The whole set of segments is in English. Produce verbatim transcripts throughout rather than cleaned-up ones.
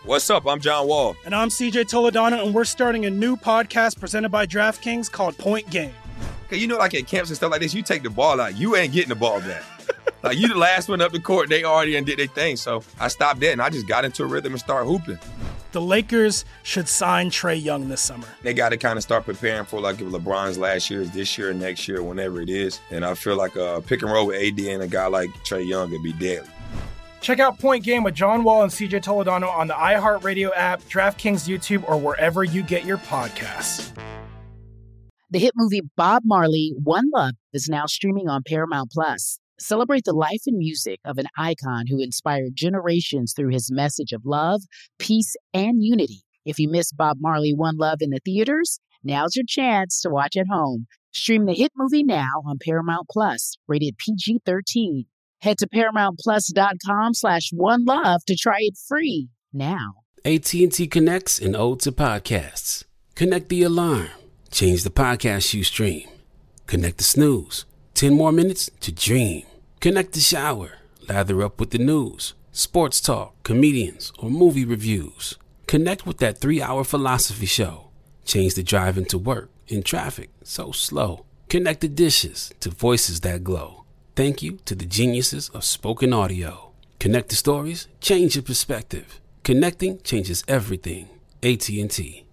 What's up? I'm John Wall. And I'm C J Toledano, and we're starting a new podcast presented by DraftKings called Point Game. Okay, you know, like at camps and stuff like this, you take the ball out, you ain't getting the ball back. Like, you the last one up the court, they already did their thing. So I stopped that, and I just got into a rhythm and started hooping. The Lakers should sign Trae Young this summer. They got to kind of start preparing for, like, if LeBron's last year is this year, next year, whenever it is. And I feel like a pick and roll with A D and a guy like Trae Young would be deadly. Check out Point Game with John Wall and C J Toledano on the iHeartRadio app, DraftKings YouTube, or wherever you get your podcasts. The hit movie Bob Marley, One Love is now streaming on Paramount Plus. Celebrate the life and music of an icon who inspired generations through his message of love, peace, and unity. If you missed Bob Marley, One Love in the theaters, now's your chance to watch at home. Stream the hit movie now on Paramount Plus, rated P G thirteen. Head to ParamountPlus.com slash One Love to try it free now. A T and T connects an ode to podcasts. Connect the alarm. Change the podcast you stream. Connect the snooze. Ten more minutes to dream. Connect the shower. Lather up with the news, sports talk, comedians, or movie reviews. Connect with that three-hour philosophy show. Change the drive into work in traffic so slow. Connect the dishes to voices that glow. Thank you to the geniuses of spoken audio. Connect the stories, change your perspective. Connecting changes everything. A T and T.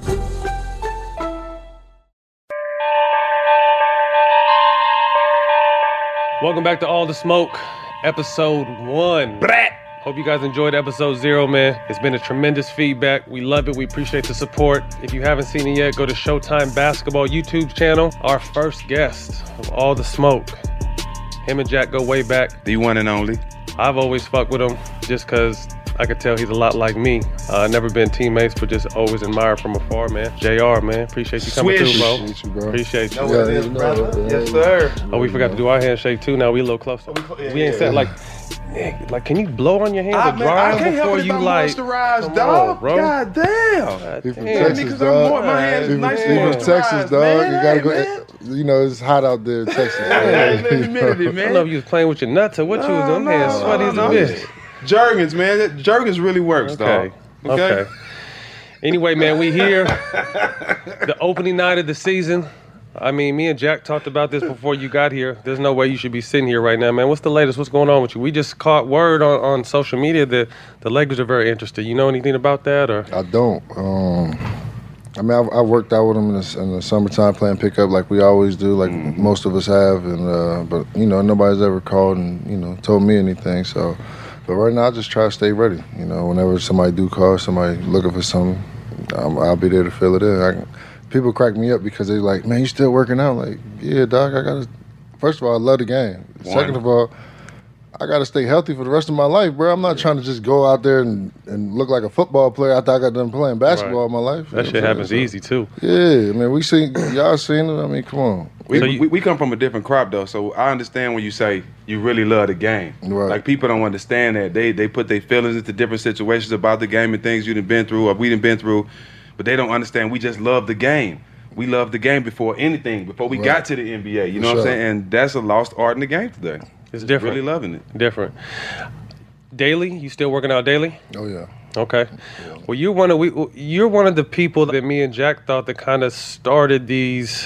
Welcome back to All the Smoke, episode one. Brat. Hope you guys enjoyed episode zero, man. It's been a tremendous feedback. We love it. We appreciate the support. If you haven't seen it yet, go to Showtime Basketball YouTube channel. Our first guest of All the Smoke. Him and Jack go way back. The one and only. I've always fucked with him just because I could tell he's a lot like me. Uh, never been teammates, but just always admired from afar, man. J R, man. Appreciate you coming Swish. through, bro. Appreciate you, bro. Appreciate you. Know what it is, brother. Yes, sir. Oh, we forgot to do our handshake, too. Now we a little closer. Yeah, we ain't yeah. said, like, nigga, like, can you blow on your hands I, or man, dry I them can't before help it you, if I'm like, moisturized, come dog. on, bro. God damn. God He from damn. Texas, Because dog. I'm more, my hands He is from, nice he and from Texas, moisturized, dog. man. You gotta Hey, go. man. You know, it's hot out there in Texas. Hey, let me minute it, I man. don't know if you was playing with your nuts or what you was doing. No, Hands no, sweaty as a no. bitch. Jergens, man. That Jergens really works, Okay. dog. Okay. Anyway, man, we here. The opening night of the season. I mean, me and Jack talked about this before you got here. There's no way you should be sitting here right now, man. What's the latest? What's going on with you? We just caught word on, on social media that the Lakers are very interested. You know anything about that? Or I don't. Um, I mean, I've, I've worked out with them in the, in the summertime playing pickup like we always do, like Mm-hmm. most of us have. And uh, but you know, nobody's ever called and you know told me anything. So, but right now I just try to stay ready. You know, whenever somebody do call, somebody looking for something, I'm, I'll be there to fill it in. I can, people crack me up because they're like, "Man, you still working out?" Like, yeah, dog. I gotta. First of all, I love the game. One. Second of all, I gotta stay healthy for the rest of my life, bro. I'm not trying to just go out there and, and look like a football player after I got done playing basketball Right. all my life. that You shit know what I'm happens saying? easy, too. Yeah, I mean, we seen y'all seen it. I mean, come on. We, So you- we, we come from a different crop, though, so I understand when you say you really love the game. Right. Like, people don't understand that. They they put their feelings into different situations about the game and things you done been through or we done been through, but they don't understand we just love the game. We love the game before anything, before we Right. got to the N B A. You For know what I'm sure. saying? And that's a lost art in the game today. It's different. Really loving it. Different. Daily? You still working out daily? Oh yeah. Okay. Well, you're one of we. You're one of the people that me and Jack thought that kind of started these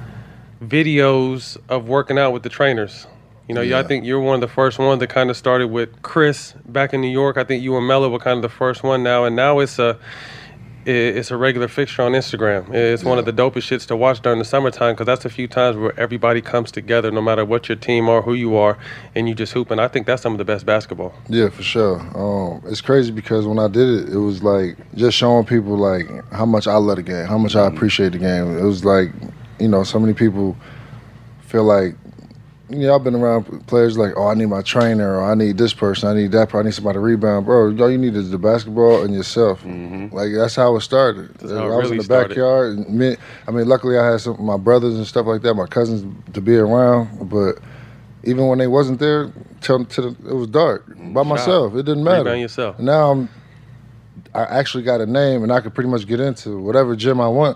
videos of working out with the trainers. You know, yeah. I Yeah. think you're one of the first ones that kind of started with Chris back in New York. I think you and Melo were kind of the first one now, and now it's a it's a regular fixture on Instagram. It's one of the dopest shits to watch during the summertime because that's a few times where everybody comes together, no matter what your team are, who you are, and you just hoop. And I think that's some of the best basketball. Yeah, for sure. Um, it's crazy because when I did it, it was like just showing people like how much I love the game, how much I appreciate the game. It was like, you know, so many people feel like, you know, I've been around players like, oh, I need my trainer, or I need this person, I need that person, I need somebody to rebound. Bro, all you need is the basketball and yourself. Mm-hmm. Like, that's how it started. That's how it I was really in the started. backyard. And me, I mean, luckily I had some of my brothers and stuff like that, my cousins to be around. But even when they wasn't there, till, till it was dark by myself. It didn't matter. Rebound yourself. Now I'm, I actually got a name, and I could pretty much get into whatever gym I want.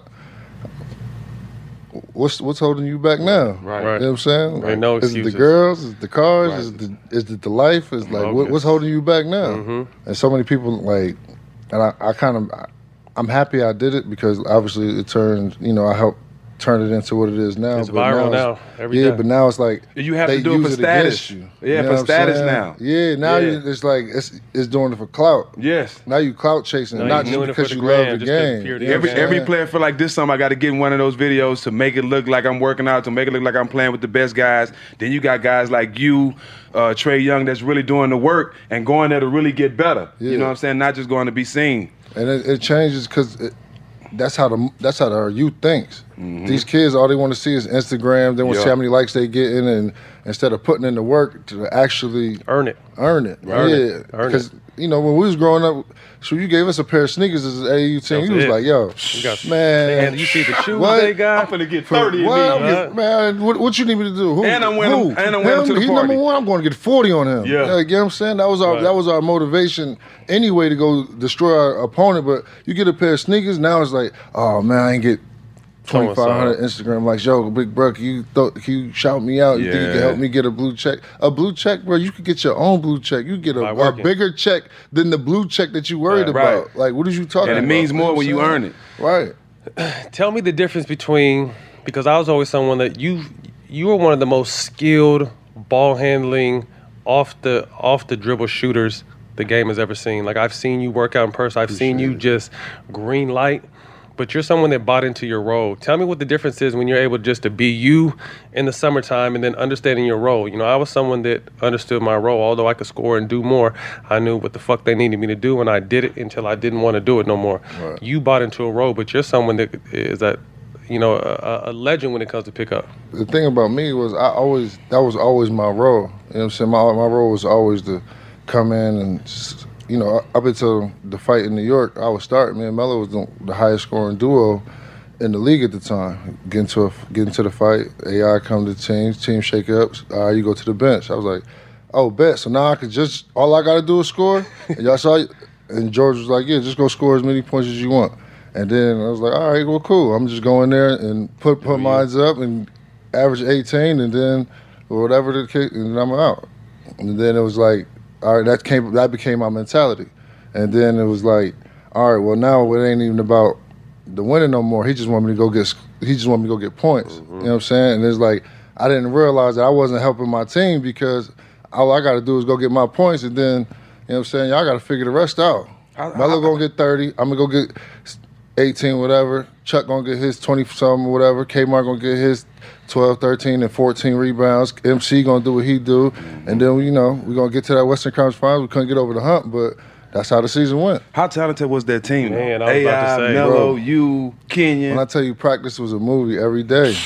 What's what's holding you back now? Right. You know what I'm saying? Ain't no Is it excuses. the girls? Is it the cars? Right. Is it the, is it the life? Is like what, Focus. what's holding you back now? Mhm. And so many people like and I, I kind of, I'm happy I did it because obviously it turned, you know, I helped turn it into what it is now. It's but viral now. now every yeah, day. but now it's like You have they to do it use for it status. against you. Yeah, You know for what I'm status saying? now. Yeah, now Yeah. You, it's like it's it's doing it for clout. Yes. Now you clout chasing, Now not you just doing it for because the you gram, love the just 'cause game. pure You know Every what I'm every saying? player feel like this something I got to get in one of those videos to make it look like I'm working out, to make it look like I'm playing with the best guys. Then you got guys like you, uh, Trey Young, that's really doing the work and going there to really get better. You Yeah. know what I'm saying? Not just going to be seen. And it, it changes because that's how the that's how our youth thinks. These kids, all they want to see is Instagram. They want to Yeah. see how many likes they getting, and instead of putting in the work to actually Earn it. earn it, Earn yeah. it. Earn Because you know when we was growing up, so you gave us a pair of sneakers as an A A U team. That You was was it. like, yo, You got, man, And you see the shoes what? they got. I'm finna get For thirty what? in I'm these. get- man, what, what you need me to do? Who, And I'm winning- who? and I'm winning Him? to the He party. number one. I'm going to get forty on him. Yeah. Like, you know what I'm saying? That was our Right. that was our motivation anyway to go destroy our opponent. But you get a pair of sneakers, now it's like, oh man, I ain't get twenty-five hundred Instagram likes. Yo, big bro, can you, th- can you shout me out? You think you can Yeah. help me get a blue check? A blue check, bro, you could get your own blue check. You get a, By a working. bigger check than the blue check that you worried Right. about. Like, what are you talking And about? it means more when you know what I'm earn it. saying? Right. Tell me the difference between, because I was always someone that you you were one of the most skilled ball handling off the off the dribble shooters the game has ever seen. Like I've seen you work out in person. I've seen you just green light, but you're someone that bought into your role. Tell me what the difference is when you're able just to be you in the summertime and then understanding your role. You know, I was someone that understood my role. Although I could score and do more, I knew what the fuck they needed me to do, and I did it until I didn't want to do it no more. Right. You bought into a role, but you're someone that is that, you know, a, a legend when it comes to pickup. The thing about me was I always that was always my role. You know what I'm saying? My my role was always to come in and just, you know, up until the fight in New York, I was starting. Me and Melo was the, the highest scoring duo in the league at the time. Get into a, get into the fight, A I come to the team, team shake ups. All right, you go to the bench. I was like, oh, bet. So now I could just all I got to do is score. And y'all saw, and George was like, yeah, just go score as many points as you want. And then I was like, all right, well, cool. I'm just going there and put put mines up and average eighteen, and then whatever the kick, and then I'm out. And then it was like, all right, that came that became my mentality. And then it was like, all right, well now it ain't even about the winning no more. He just want me to go get he just want me to go get points. Mm-hmm. You know what I'm saying? And it's like I didn't realize that I wasn't helping my team because all I got to do is go get my points, and then you know what I'm saying. Y'all got to figure the rest out. I- Melo I- gonna get thirty. I'm gonna go get eighteen, whatever. Chuck gonna get his twenty something, whatever. Kmart gonna get his twelve, thirteen, and fourteen rebounds. M C gonna do what he do, Mm-hmm. and then you know we gonna get to that Western Conference Finals. We couldn't get over the hump, but that's how the season went. How talented was that team? though? Man, I was about to A I, say. Melo, Bro. you, Kenyon. When I tell you practice was a movie every day.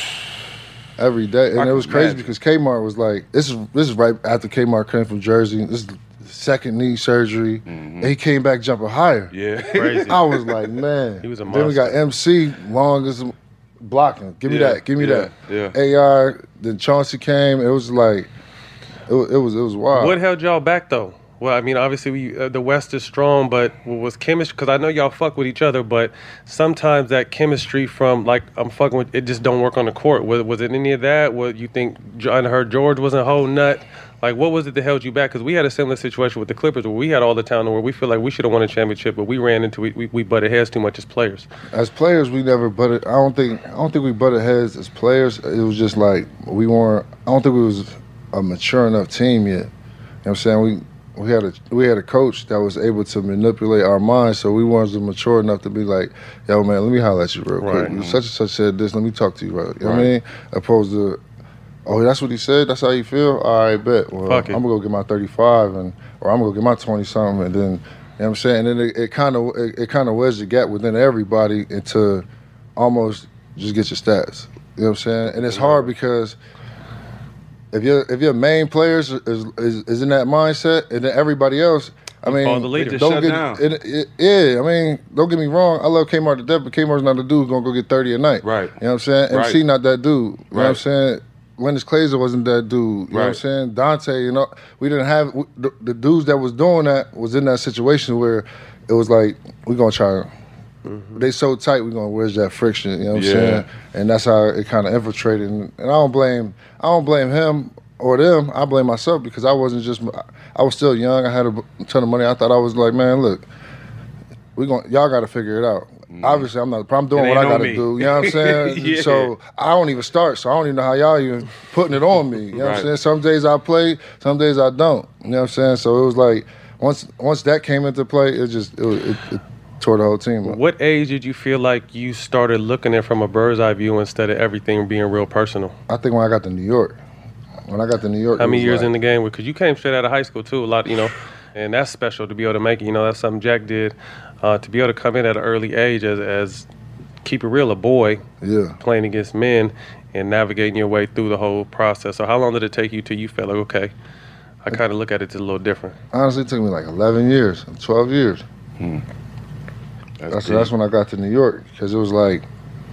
Every day. And I it was can crazy imagine. because Kmart was like, this is this is right after Kmart came from Jersey. This is second knee surgery. And he came back jumping higher. Mm-hmm. yeah. Crazy. I was like, man. He was a Then we got M C, long as blocking. Give me Yeah, that. Give me yeah, that. yeah. A R. Then Chauncey came. It was like, it was it was, it was wild. What held y'all back though? Well, I mean, obviously we, uh, the West is strong, but was chemistry? Because I know y'all fuck with each other, but sometimes that chemistry from like I'm fucking with it just don't work on the court. Was, was it any of that? What you think? John heard George wasn't a whole nut. Like, what was it that held you back? Because we had a similar situation with the Clippers where we had all the talent where we feel like we should have won a championship, but we ran into we, we, we butted heads too much as players. As players, we never butted. I don't think. I don't think we butted heads as players. It was just like we weren't. I don't think we was a mature enough team yet. You know what I'm saying? We we had a we had a coach that was able to manipulate our minds, so we weren't mature enough to be like, yo man, let me holler at you real Right. quick. Such and such said this. Let me talk to you, right? You know what I mean? Opposed to, oh, that's what he said. That's how you feel. All right, bet. Well, Fuck it. I'm gonna go get my thirty-five, and or I'm gonna go get my twenty something, and then you know what I'm saying. And then it, it kind of it, it kind of wedged the gap within everybody into almost just get your stats. You know what I'm saying? And it's hard because if your if your main players is, is is in that mindset, and then everybody else, I mean, follow the leader. Just don't shut get down. it, it, yeah. I mean, don't get me wrong. I love Kmart to death, but Kmart's not the dude who's gonna go get thirty a night. Right. You know what I'm saying? Right. M C not that dude. You know what I'm Right. saying? Lennox Clazer wasn't that dude. You know what I'm Right. saying? Dante, you know, we didn't have the, the dudes that was doing that was in that situation where it was like we gonna try. They so tight, we gonna where's that friction? You know what I'm Yeah. saying? And that's how it kind of infiltrated. And, and I don't blame I don't blame him or them. I blame myself because I wasn't just I was still young. I had a ton of money. I thought I was like, man, look, we going y'all got to figure it out. Mm. Obviously, I'm not. I'm doing what I got to do. You know what I'm saying? Yeah. So I don't even start. So I don't even know how y'all even putting it on me. You know right. what I'm saying? Some days I play, some days I don't. You know what I'm saying? So it was like once once that came into play, it just it, it, it tore the whole team up. What age did you feel like you started looking at it from a bird's eye view instead of everything being real personal? I think when I got to New York. When I got to New York, how many years like, in the game? Because you came straight out of high school too. A lot, you know. And that's special to be able to make it. You know, that's something Jack did. Uh, to be able to come in at an early age as, as keep it real, a boy yeah. playing against men and navigating your way through the whole process. So how long did it take you till you felt like, okay, I kind of look at it a little different? Honestly, it took me like eleven years, twelve years. Hmm. That's, that's, that's when I got to New York because it was like,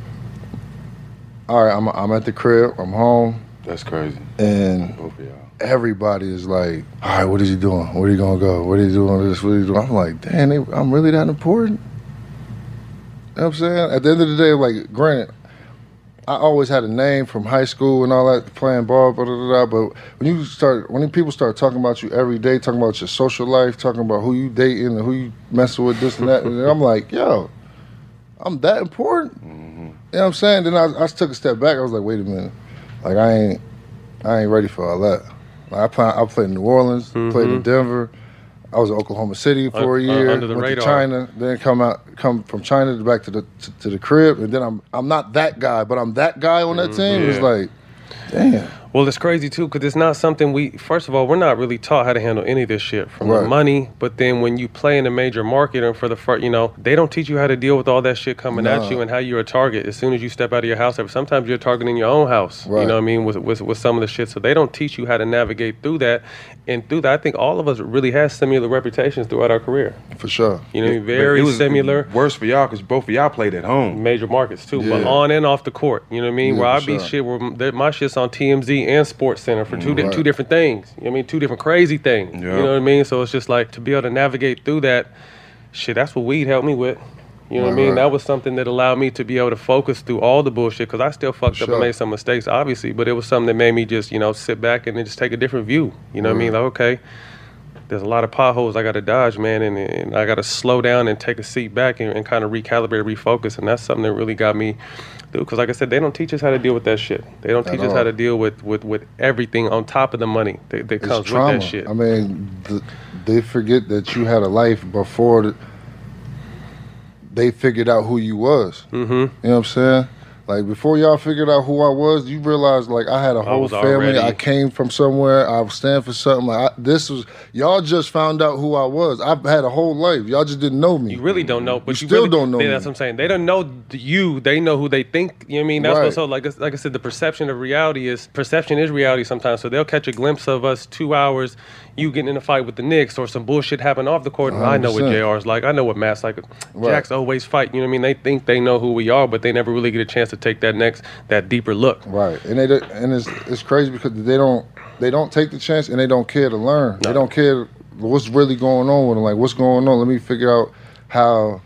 all right, I'm, I'm at the crib, I'm home. That's crazy. And Both of y'all. Everybody is like, all right, what is he doing? Where are you going to go? What are you doing this? What are you doing? I'm like, damn, they, I'm really that important? You know what I'm saying? At the end of the day, like, granted, I always had a name from high school and all that, playing ball, blah, blah, blah, blah, but when you start, when people start talking about you every day, talking about your social life, talking about who you dating and who you messing with, this and that, and I'm like, yo, I'm that important? Mm-hmm. You know what I'm saying? Then I, I took a step back. I was like, wait a minute. Like, I ain't, I ain't ready for all that. Like I, play, I played in New Orleans, mm-hmm. played in Denver. I was in Oklahoma City for a year. Uh, under the went radar. to China, then come out, come from China back to the to, to the crib, and then I'm I'm not that guy, but I'm that guy on that mm-hmm. team. Yeah. It's like, damn. Well, it's crazy too because it's not something we. First of all, we're not really taught how to handle any of this shit from right. the money. But then when you play in a major market and for the first, you know, they don't teach you how to deal with all that shit coming nah. at you and how you're a target as soon as you step out of your house. Sometimes you're a target in your own house. Right. You know what I mean? With, with with some of the shit, so they don't teach you how to navigate through that. And through that, I think all of us really have similar reputations throughout our career. For sure. You know, very it was similar. Worse for y'all because both of y'all played at home. Major markets too, yeah. but on and off the court. You know what I mean? Yeah, where I sure. be shit, where my shit's on T M Z and Sports Center for two, right. di- two different things. You know what I mean? Two different crazy things. Yep. You know what I mean? So it's just like to be able to navigate through that, shit, that's what weed helped me with. You know right, what I mean? right. That was something that allowed me to be able to focus through all the bullshit because I still fucked sure. up and made some mistakes, obviously, but it was something that made me just, you know, sit back and then just take a different view. You know right. what I mean? Like, okay, there's a lot of potholes I got to dodge, man, and, and I got to slow down and take a seat back and, and kind of recalibrate, refocus, and that's something that really got me through. Because like I said, they don't teach us how to deal with that shit. They don't At teach all. us how to deal with, with, with everything on top of the money that, that It's comes trauma. with that shit. I mean, th- they forget that you had a life before the, they figured out who you was. Mm-hmm. You know what I'm saying? Like, before y'all figured out who I was, you realized, like, I had a whole family. Already... I came from somewhere. I was standing for something. Like, I, this was, y'all just found out who I was. I've had a whole life. Y'all just didn't know me. You really don't know. But you, you still really, don't know they, me. That's what I'm saying. They don't know you. They know who they think. You know what I mean? That's right. what's so, like, like I said, the perception of reality is, perception is reality sometimes. So they'll catch a glimpse of us two hours, you getting in a fight with the Knicks or some bullshit happen off the court. And I know what J R's like. I know what Matt's like. Right. Jack's always fight. You know what I mean? They think they know who we are, but they never really get a chance to take that next, that deeper look. Right, and they and it's it's crazy because they don't they don't take the chance and they don't care to learn. No. They don't care what's really going on with them. Like, what's going on? Let me figure out how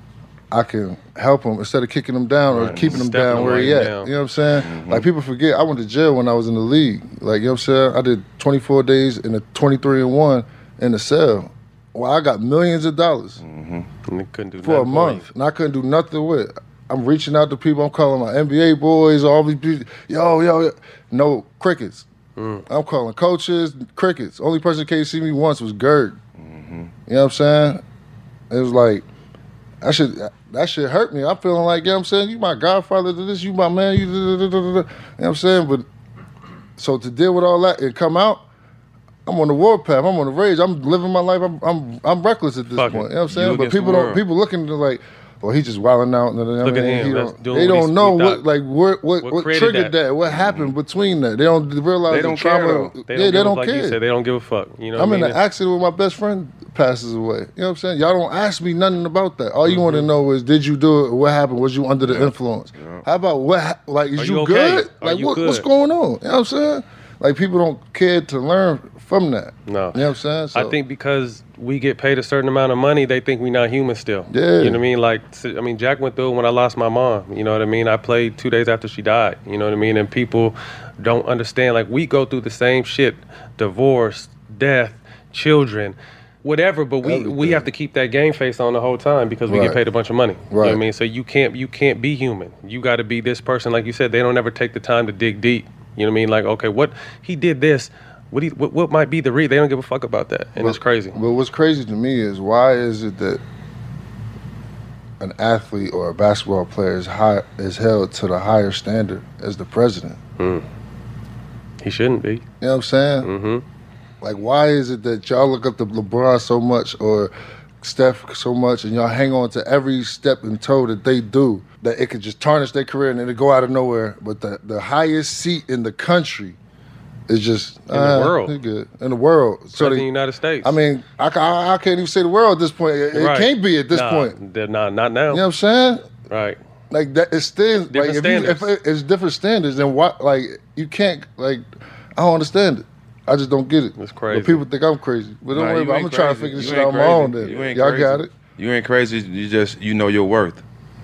I can help them instead of kicking them down or Right. keeping them Stepping down where right he at. down. You know what I'm saying? Mm-hmm. Like, people forget I went to jail when I was in the league. Like, you know what I'm saying? I did twenty-four days in a twenty-three and one in the cell. Well, I got millions of dollars And they couldn't do for a nothing month, you. and I couldn't do nothing with it. I'm reaching out to people. I'm calling my N B A boys, all these people. Yo, yo, yo. No, crickets. Mm. I'm calling coaches, crickets. Only person that came see me once was Gerd. Mm-hmm. You know what I'm saying? It was like, that shit, that shit hurt me. I'm feeling like, you know what I'm saying? You my godfather to this, you my man, you, da, da, da, da, da. You know what I'm saying? But, so to deal with all that and come out, I'm on the warpath. I'm on the rage. I'm living my life. I'm I'm, I'm reckless at this Fuck point. it. You know what I'm saying? You But against people the don't. world. People looking at it like, well, he just wilding out. And, I Look mean, at him. he That's don't, doing they what don't he's- know we what thought- like what what, what what created triggered that. that. What happened between that. They don't realize They the don't care, trauma. though. They don't yeah, give they a- don't like care. you said, they don't give a fuck. You know I'm what in I an mean? accident with my best friend passes away. You know what I'm saying? Y'all don't ask me nothing about that. All you Mm-hmm. want to know is, did you do it? What happened? Was you under the influence? Yeah. How about what? ha- Like, is Are you, you okay? good? Are Like, you what, what's good? going on? You know what I'm saying? Like, people don't care to learn from that. No. You know what I'm saying? So, I think because we get paid a certain amount of money, they think we're not human still. Yeah. You know what I mean? Like, I mean, Jack went through it when I lost my mom. You know what I mean? I played two days after she died. You know what I mean? And people don't understand. Like, we go through the same shit. Divorce, death, children. whatever, but we, we have to keep that game face on the whole time because we Right. get paid a bunch of money. Right. You know what I mean? So you can't you can't be human. You got to be this person. Like you said, they don't ever take the time to dig deep. You know what I mean? Like, okay, what he did this, what he what, what might be the read? They don't give a fuck about that, and but, it's crazy. But what's crazy to me is why is it that an athlete or a basketball player is high is held to the higher standard as the president? Mm. He shouldn't be. You know what I'm saying? Mm-hmm. Like, why is it that y'all look up to LeBron so much or Steph so much and y'all hang on to every step and toe that they do, that it could just tarnish their career and then it go out of nowhere? But the, the highest seat in the country is just in the uh, world. They're good. In the world. So in the United States. I mean, I, I, I can't even say the world at this point. It, right. it can't be at this nah, point. They're not, not now. You know what I'm saying? Right. Like, that it's still Different like if, standards. you, if it, it's different standards, then what? Like, you can't, like, I don't understand it. I just don't get it. It's crazy. But people think I'm crazy. But don't Nah, worry you about it. I'm ain't going to try to crazy. figure this You shit ain't out on my crazy. own then. You ain't Y'all crazy. got it? You ain't crazy. You just, you know your worth.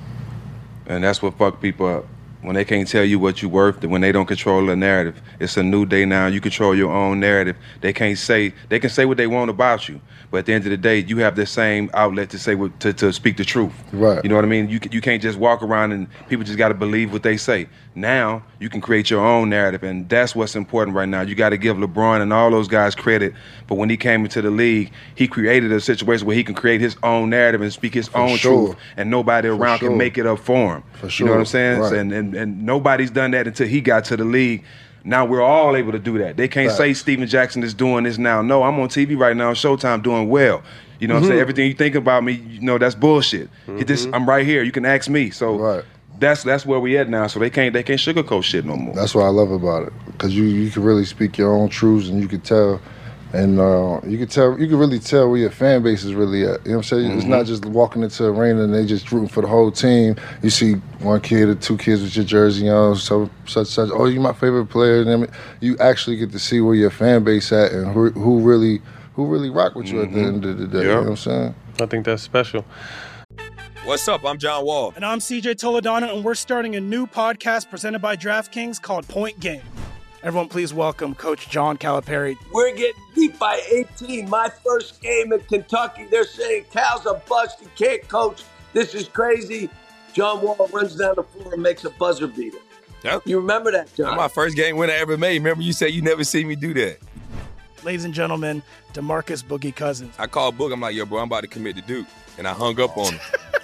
And that's what fuck people up. When they can't tell you what you worth, when they don't control the narrative. It's a new day now. You control your own narrative. They can't say, they can say what they want about you. But at the end of the day, you have the same outlet to say what, to, to speak the truth. Right. You know what I mean? You you can't just walk around and people just got to believe what they say. Now you can create your own narrative, and that's what's important right now. You got to give LeBron and all those guys credit. But when he came into the league, he created a situation where he can create his own narrative and speak his For own sure. truth, and nobody For around sure. can make it up for him. For You know what I'm sure. saying? Right. And, and and nobody's done that until he got to the league. Now we're all able to do that. They can't Facts. say Steven Jackson is doing this now. No, I'm on T V right now, Showtime, doing well. You know what I'm saying? Everything you think about me, you know, that's bullshit. It just, I'm right here. You can ask me. So Right. that's that's where we at now. So they can't they can't sugarcoat shit no more. That's what I love about it. Because you, you can really speak your own truths and you can tell. And uh, you can tell, you can really tell where your fan base is really at. You know what I'm saying? Mm-hmm. It's not just walking into the arena and they just rooting for the whole team. You see one kid or two kids with your jersey on, so such such. Oh, you my favorite player. And then you actually get to see where your fan base at and who, who really who really rock with you at the end of the day. You know what I'm saying? I think that's special. What's up? I'm John Wall. And I'm C J Toledano, and we're starting a new podcast presented by DraftKings called Point Game. Everyone, please welcome Coach John Calipari. We're getting beat by eighteen. My first game in Kentucky, they're saying Cal's a bust. He can't coach. This is crazy. John Wall runs down the floor and makes a buzzer beater. Yep. You remember that, John? That's my first game win I ever made. Remember you said you never seen me do that. Ladies and gentlemen, DeMarcus Boogie Cousins. I called Boog. I'm like, yo, bro, I'm about to commit to Duke. And I hung up on him.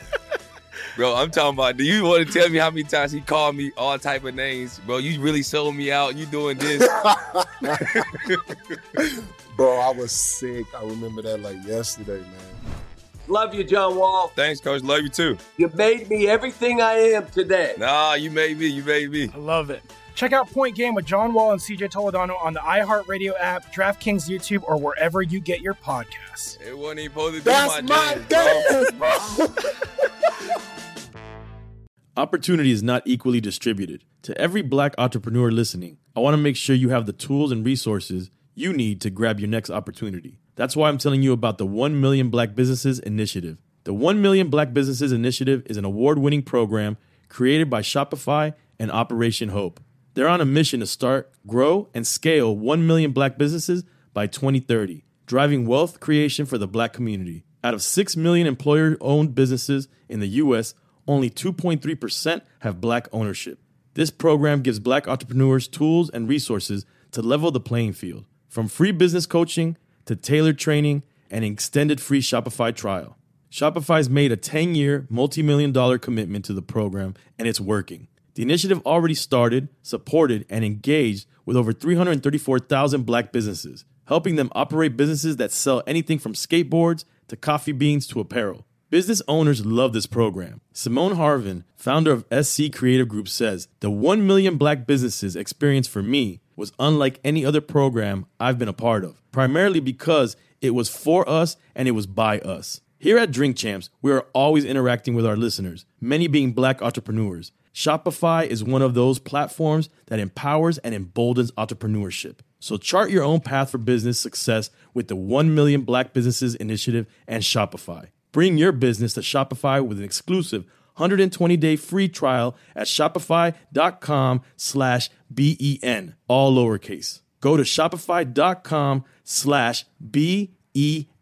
Bro, I'm talking about, do you want to tell me how many times he called me all type of names? Bro, you really sold me out. You doing this. Bro, I was sick. I remember that like yesterday, man. Love you, John Wall. Thanks, Coach. Love you, too. You made me everything I am today. Nah, you made me. You made me. I love it. Check out Point Game with John Wall and C J Toledano on the iHeartRadio app, DraftKings YouTube, or wherever you get your podcasts. It wasn't even supposed to be That's my, my dance, dance, bro. Opportunity is not equally distributed. To every black entrepreneur listening, I want to make sure you have the tools and resources you need to grab your next opportunity. That's why I'm telling you about the one million Black Businesses Initiative. The one million Black Businesses Initiative is an award-winning program created by Shopify and Operation Hope. They're on a mission to start, grow, and scale one million Black businesses by twenty thirty, driving wealth creation for the Black community. Out of six million employer-owned businesses in the U S, only two point three percent have Black ownership. This program gives Black entrepreneurs tools and resources to level the playing field, from free business coaching to tailored training and an extended free Shopify trial. Shopify's made a ten-year, multi-million dollar commitment to the program, and it's working. The initiative already started, supported, and engaged with over three hundred thirty-four thousand Black businesses, helping them operate businesses that sell anything from skateboards to coffee beans to apparel. Business owners love this program. Simone Harvin, founder of S C Creative Group, says, "The one million Black businesses experience for me was unlike any other program I've been a part of, primarily because it was for us and it was by us." Here at Drink Champs, we are always interacting with our listeners, many being Black entrepreneurs. Shopify is one of those platforms that empowers and emboldens entrepreneurship. So chart your own path for business success with the one million Black Businesses Initiative and Shopify. Bring your business to Shopify with an exclusive one hundred twenty day free trial at shopify.com slash B-E-N, all lowercase. Go to shopify.com slash B-E-N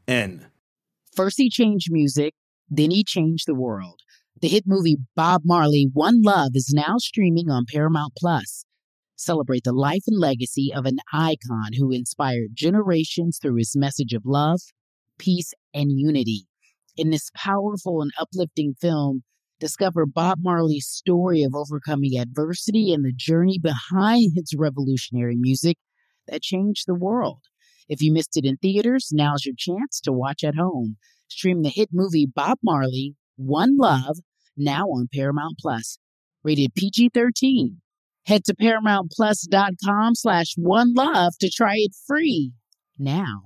N. First he changed music, then he changed the world. The hit movie Bob Marley, One Love is now streaming on Paramount Plus. Celebrate the life and legacy of an icon who inspired generations through his message of love, peace, and unity. In this powerful and uplifting film, discover Bob Marley's story of overcoming adversity and the journey behind his revolutionary music that changed the world. If you missed it in theaters, now's your chance to watch at home. Stream the hit movie Bob Marley, One Love, now on Paramount Plus. Rated P G thirteen. Head to ParamountPlus.com slash One Love to try it free now.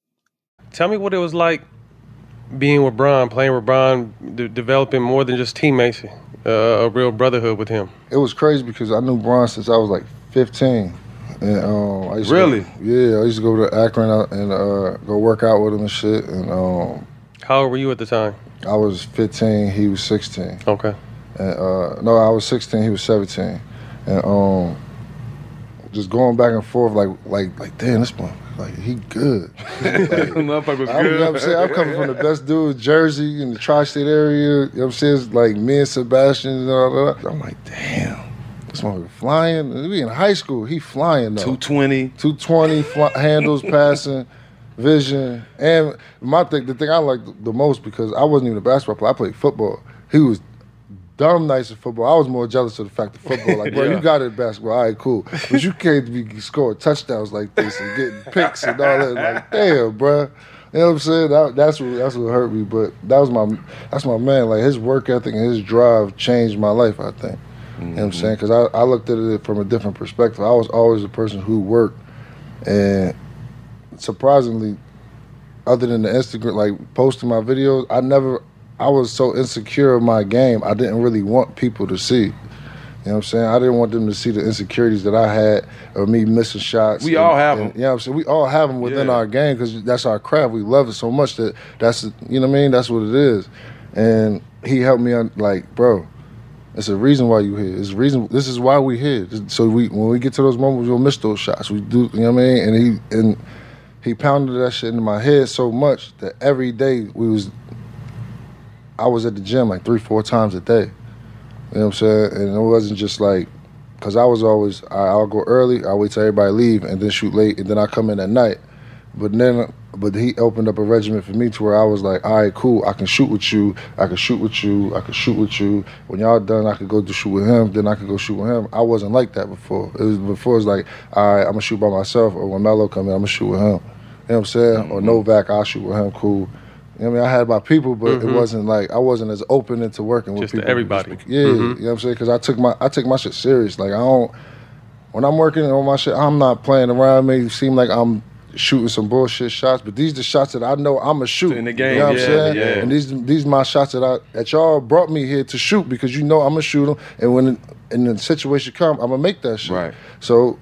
Tell me what it was like being with Bron, playing with Bron, de- developing more than just teammates, uh, a real brotherhood with him. It was crazy because I knew Bron since I was like fifteen. And, um, I used really? To go, yeah, I used to go to Akron and uh, go work out with him and shit. And um, how old were you at the time? I was fifteen, he was sixteen. Okay. And uh, no, I was sixteen, he was seventeen. And um, just going back and forth like, like, like, damn, this one, like, he good. Like, motherfucker was I'm, good. You know what I'm saying? I'm coming from the best dude, Jersey, in the tri-state area. You know what I'm saying? It's like me and Sebastian and all that. I'm like, damn. This motherfucker flying. We in high school. He flying though. two twenty. two twenty fly, handles, passing, vision. And my thing, the thing I liked the most, because I wasn't even a basketball player. I played football. He was dumb nice at football. I was more jealous of the fact of football. Like, bro, yeah. You got it at basketball. All right, cool. But you can't be scoring touchdowns like this and getting picks and all that. Like, damn, bro. You know what I'm saying? That, that's what that's what hurt me. But that was my that's my man. Like, his work ethic and his drive changed my life, I think. Mm-hmm. You know what I'm saying? Because I, I looked at it from a different perspective. I was always a person who worked. And surprisingly, other than the Instagram, like posting my videos, I never, I was so insecure of my game, I didn't really want people to see. You know what I'm saying? I didn't want them to see the insecurities that I had of me missing shots. We and, all have and, them. You know what I'm saying? We all have them within yeah. our game because that's our craft. We love it so much that that's, you know what I mean? That's what it is. And he helped me, on, like, bro, it's a reason why you here. It's a reason. This is why we here. So we, when we get to those moments, we'll miss those shots. We do, you know what I mean? And he and he pounded that shit into my head so much that every day we was, I was at the gym like three, four times a day. You know what I'm saying? And it wasn't just like, cause I was always, I, I'll go early, I'll wait till everybody leave, and then shoot late, and then I come in at night. But then, but he opened up a regimen for me to where I was like, all right, cool, I can shoot with you, I can shoot with you, I can shoot with you. When y'all done, I could go to shoot with him, then I could go shoot with him. I wasn't like that before. It was before it was like, all right, I'm gonna shoot by myself, or when Melo come in, I'm gonna shoot with him. You know what I'm saying? Mm-hmm. Or Novak, I'll shoot with him, cool. You know what I mean? I had my people, but mm-hmm. it wasn't like, I wasn't as open into working with just people. To everybody. Just, yeah, mm-hmm. you know what I'm saying? Because I took my, I take my shit serious. Like, I don't, when I'm working on my shit, I'm not playing around. It may seem like I'm shooting some bullshit shots, but these are the shots that I know I'm a shoot in the game. You know what yeah, I'm saying? Yeah. And these these my shots that I that y'all brought me here to shoot because you know I'm gonna shoot them, and when in the situation come, I'm gonna make that shit. Right. So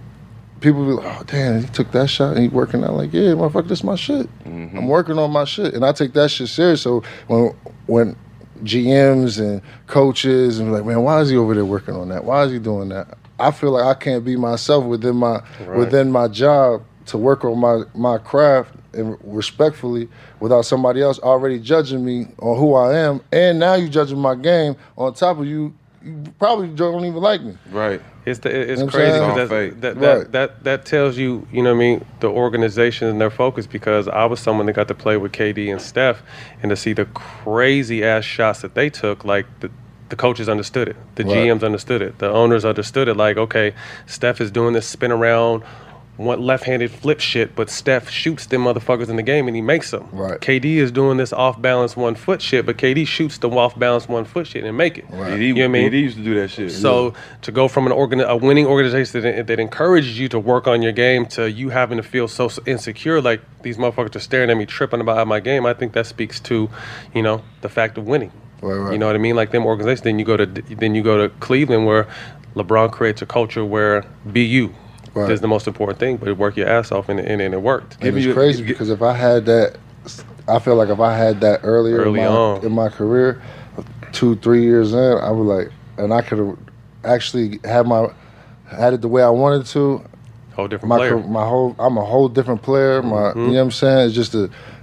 people be like, oh damn, he took that shot and he working out. Like, yeah, motherfucker, this my shit. Mm-hmm. I'm working on my shit, and I take that shit serious. So when when G Ms and coaches and like, man, why is he over there working on that? Why is he doing that? I feel like I can't be myself within my right. within my job to work on my, my craft and respectfully without somebody else already judging me on who I am. And now you judging my game on top of you, you probably don't even like me. Right. It's the, it's you know crazy because that, that, that, right. that, that tells you, you know what I mean, the organization and their focus, because I was someone that got to play with K D and Steph and to see the crazy ass shots that they took, like the The coaches understood it. The right. G Ms understood it. The owners understood it. Like, okay, Steph is doing this spin around, one left-handed flip shit, but Steph shoots them motherfuckers in the game and he makes them. Right. K D is doing this off-balance one-foot shit, but K D shoots the off-balance one-foot shit and make it. Right. You know what I mean? K D used to do that shit. So yeah. to go from an organ- a winning organization that, that encourages you to work on your game to you having to feel so insecure, like these motherfuckers are staring at me, tripping about my game, I think that speaks to, you know, the fact of winning. Right, right. You know what I mean? Like them organizations. Then you go to then you go to Cleveland, where LeBron creates a culture where be you right. is the most important thing, but work your ass off and, and, and it worked. And it's crazy because if I had that, I feel like if I had that earlier Early in, my, on. in my career, two three years in, I would like, and I could have actually had my had it the way I wanted to. Whole different my, player. My whole, I'm a whole different player. My, mm-hmm. you know what I'm saying? It's just a,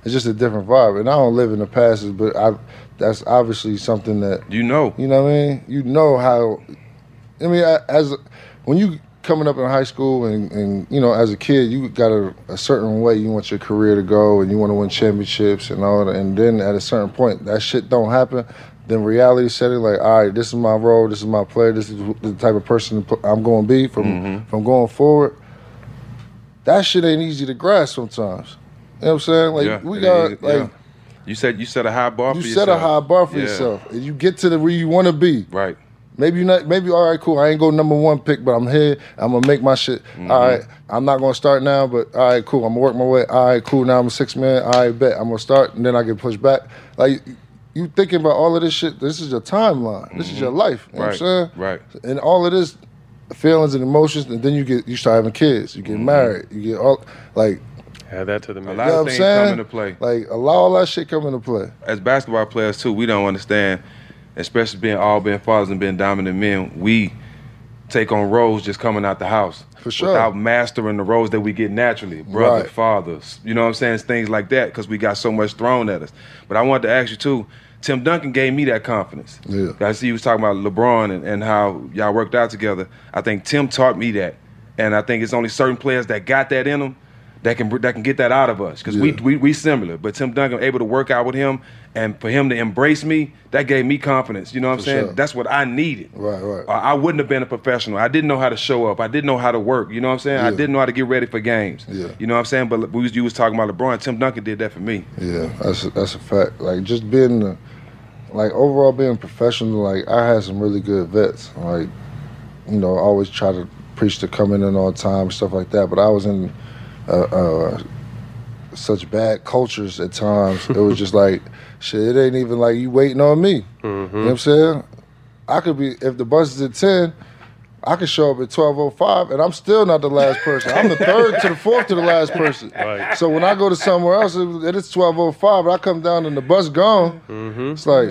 it's just a different vibe. And I don't live in the past, but I that's obviously something that you know. You know what I mean? You know how. I mean, as when you coming up in high school and, and you know, as a kid, you got a, a certain way you want your career to go, and you want to win championships and all that. And then at a certain point, that shit don't happen. Then reality setting, like, all right, this is my role, this is my player, this is the type of person I'm going to be from mm-hmm. from going forward. That shit ain't easy to grasp sometimes. You know what I'm saying? Like yeah, we got is, like yeah. you said you set a high bar you for yourself. You set a high bar for yeah. yourself. And you get to the where you want to be. Right. Maybe you not. Maybe all right, cool. I ain't go number one pick, but I'm here. I'm gonna make my shit. Mm-hmm. All right, I'm not gonna start now, but all right, cool. I'm gonna work my way. All right, cool. Now I'm a six man. All right, bet. I'm gonna start, and then I get pushed back. Like you thinking about all of this shit. This is your timeline. This mm-hmm. is your life. You know right. what I'm saying? Right. And all of this feelings and emotions, and then you get you start having kids. You get mm-hmm. married. You get all like. Add that to the mix. A lot you know of things come into play. Like allow all that shit come into play. As basketball players too, we don't understand. Especially being all being fathers and being dominant men, we take on roles just coming out the house. For sure. Without mastering the roles that we get naturally. Brother, right. fathers, you know what I'm saying? It's things like that because we got so much thrown at us. But I wanted to ask you too, Tim Duncan gave me that confidence. Yeah. I see you was talking about LeBron and, and how y'all worked out together. I think Tim taught me that. And I think it's only certain players that got that in them that can that can get that out of us because yeah. we, we we similar. But Tim Duncan able to work out with him and for him to embrace me, that gave me confidence. You know what I'm for saying? Sure. That's what I needed. Right, right. I wouldn't have been a professional. I didn't know how to show up. I didn't know how to work. You know what I'm saying? Yeah. I didn't know how to get ready for games. Yeah. You know what I'm saying? But we was, you was talking about LeBron. Tim Duncan did that for me. Yeah, that's a, that's a fact. Like just being, the, like overall being professional. Like I had some really good vets. Like, you know, always try to preach to coming in on time, stuff like that. But I was in. Uh, uh, such bad cultures at times. It was just like, shit, it ain't even like you waiting on me. Mm-hmm. You know what I'm saying? I could be, if the bus is at ten, I could show up at twelve oh five and I'm still not the last person. I'm the third to the fourth to the last person. Right. So when I go to somewhere else, it, it's twelve oh five and I come down and the bus gone, mm-hmm. it's like,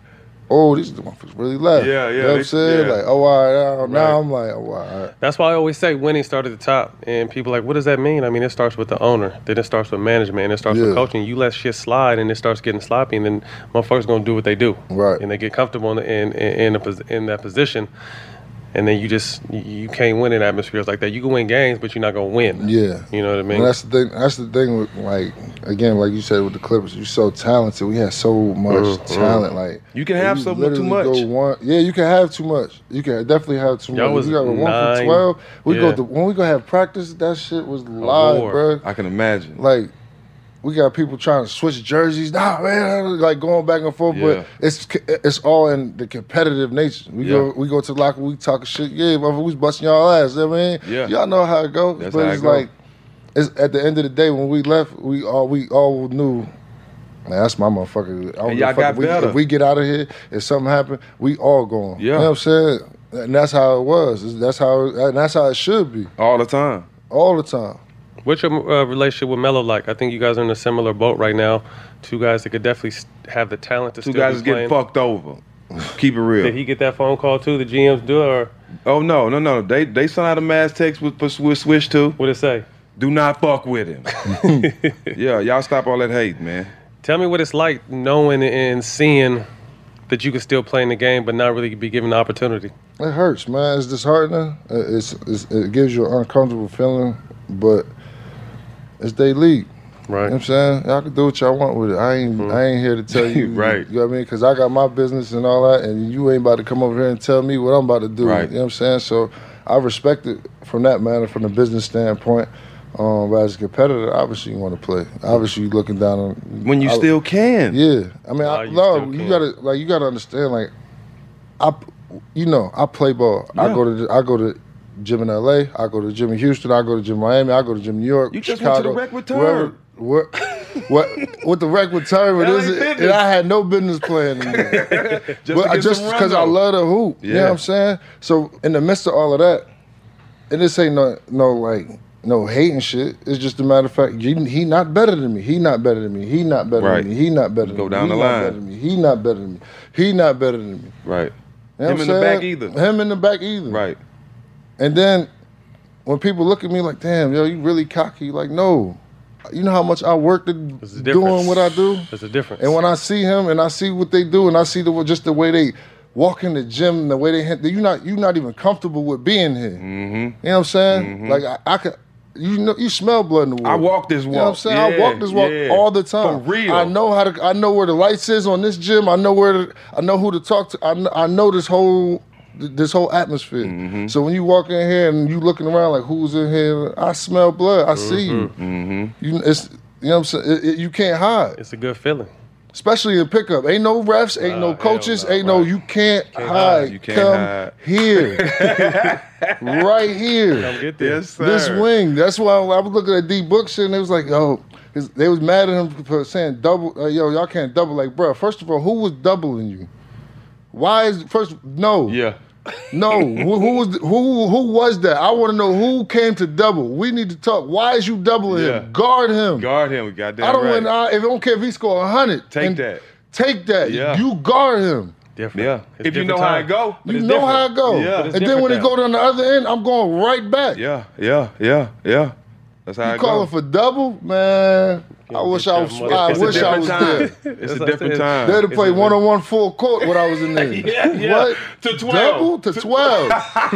oh, these motherfuckers really left. Yeah, yeah. You know what I'm saying? Yeah. Like, oh, all right. Now, Right. now I'm like, oh, all right. That's why I always say winning starts at the top. And people are like, what does that mean? I mean, it starts with the owner. Then it starts with management. And it starts Yeah. with coaching. You let shit slide and it starts getting sloppy. And then motherfuckers going to do what they do. Right. And they get comfortable in, in, in, a, pos- in that position. And then you just, you- you can't win in atmospheres like that. You can win games, but you're not going to win. Yeah. You know what I mean? And that's the thing. That's the thing with, like, again, like you said with the Clippers, you're so talented. We had so much Mhm. talent. Like You can have you some too literally much. Go one, yeah, you can have too much. You can definitely have too Y'all much. was We got a one nine, for twelve. We yeah. go to when we go have practice. That shit was live, war. bro. I can imagine. Like we got people trying to switch jerseys. Nah, man, like going back and forth. Yeah. But it's it's all in the competitive nature. We Yeah. go we go to the locker, we talking shit. Yeah, motherfucker, we was busting y'all ass. You know what I mean, Yeah. y'all know how it goes. That's but how it it's go. like it's at the end of the day when we left, we all we all knew. Man, that's my motherfucker. I don't And give a y'all fuck got if we, better. if we get out of here, if something happen, we all going. Yeah. You know what I'm saying? And that's how it was. That's how and that's how it should be. All the time. All the time. What's your uh, relationship with Melo like? I think you guys are in a similar boat right now. Two guys that could definitely s- have the talent to Two still guys be is getting playing. fucked over. Keep it real. Did he get that phone call too? The G Ms do it, or Oh no, no, no. They they sent out a mass text with with Switch too. what it say? Do not fuck with him. Yeah, y'all stop all that hate, man. Tell me what it's like knowing and seeing that you can still play in the game, but not really be given the opportunity. It hurts, man. It's disheartening. It's, it's it gives you an uncomfortable feeling, but it's their league. Right. You know what I'm saying? Y'all can do what y'all want with it. I ain't I ain't here to tell you. Right. You know what I mean? Because I got my business and all that, and you ain't about to come over here and tell me what I'm about to do. Right. You know what I'm saying? So I respect it from that manner, from the business standpoint. Um, but as a competitor, obviously you want to play. Obviously you looking down on When you I- still can. Yeah, I mean, Nah, I, you no, still you can. gotta like you gotta understand. Like, I, you know, I play ball. I Yeah. go to the, I go to gym in L A. I go to gym in Houston. I go to gym in Miami. I go to gym in New York. You just Chicago, went to the rec return. wherever- What, what, what the rec return? What L A is it? Fitness. And I had no business playing in there. Just but to I get just some because I run, though. love the hoop. You know Yeah. what I'm saying? So in the midst of all of that, and this ain't no no like no hating shit. It's just a matter of fact, he, he not better than me. He not better than me. He not better Right. than me. He not better than Go me. down he the not line. better than me. He not better than me. He not better than me. Right. You know Him what in I'm the back saying? either. Him in the back either. Right. And then when people look at me like, damn, yo, you really cocky. Like, no, you know how much I worked at doing what I do. There's a difference. And when I see him and I see what they do and I see the just the way they walk in the gym and the way they hit, you're not you're not even comfortable with being here. Mm-hmm. You know what I'm saying? Mm-hmm. Like I, I could. You know, you smell blood in the water. I walk this walk. You know what I'm saying? Yeah, I walk this walk yeah. all the time. For real. I know how to. I know where the lights is on this gym. I know where. To, I know who to talk to. I know, I know this whole this whole atmosphere. Mm-hmm. So when you walk in here and you looking around like who's in here, I smell blood. I Mm-hmm. see you. Mm-hmm. You it's you know what I'm saying. It, it, you can't hide. It's a good feeling. Especially in pickup. Ain't no refs, ain't Nah, no coaches, hell no, ain't no, right. you can't, Can't hide. hide. You can't Come hide. here. Right here. Come get this. Yes, sir. This wing. That's why I was looking at D Book shit and they was like, yo, his- they was mad at him for saying double. Uh, yo, y'all can't double. Like, bro, first of all, who was doubling you? Why is, first, no. Yeah. No, who, who was who who was that? I want to know who came to double. We need to talk. Why is you doubling Yeah. him? Guard him. Guard him. Goddamn I don't right. want. I, if I don't care if he score a hundred. Take and that. Take that. Yeah. You guard him. Different. Yeah. It's If you different know how time. it go. But You it's know different. how it go. Yeah. But it's And then when different it go now. down the other end, I'm going right back. Yeah. Yeah. Yeah. Yeah. That's how You it calling goes. for double, man? I wish I was. It's I It's a wish I different was time. there. It's a That's different it. time. They'd have It's played a- one on one full court when I was in there. Yeah, yeah. What? To twelve. Double to twelve.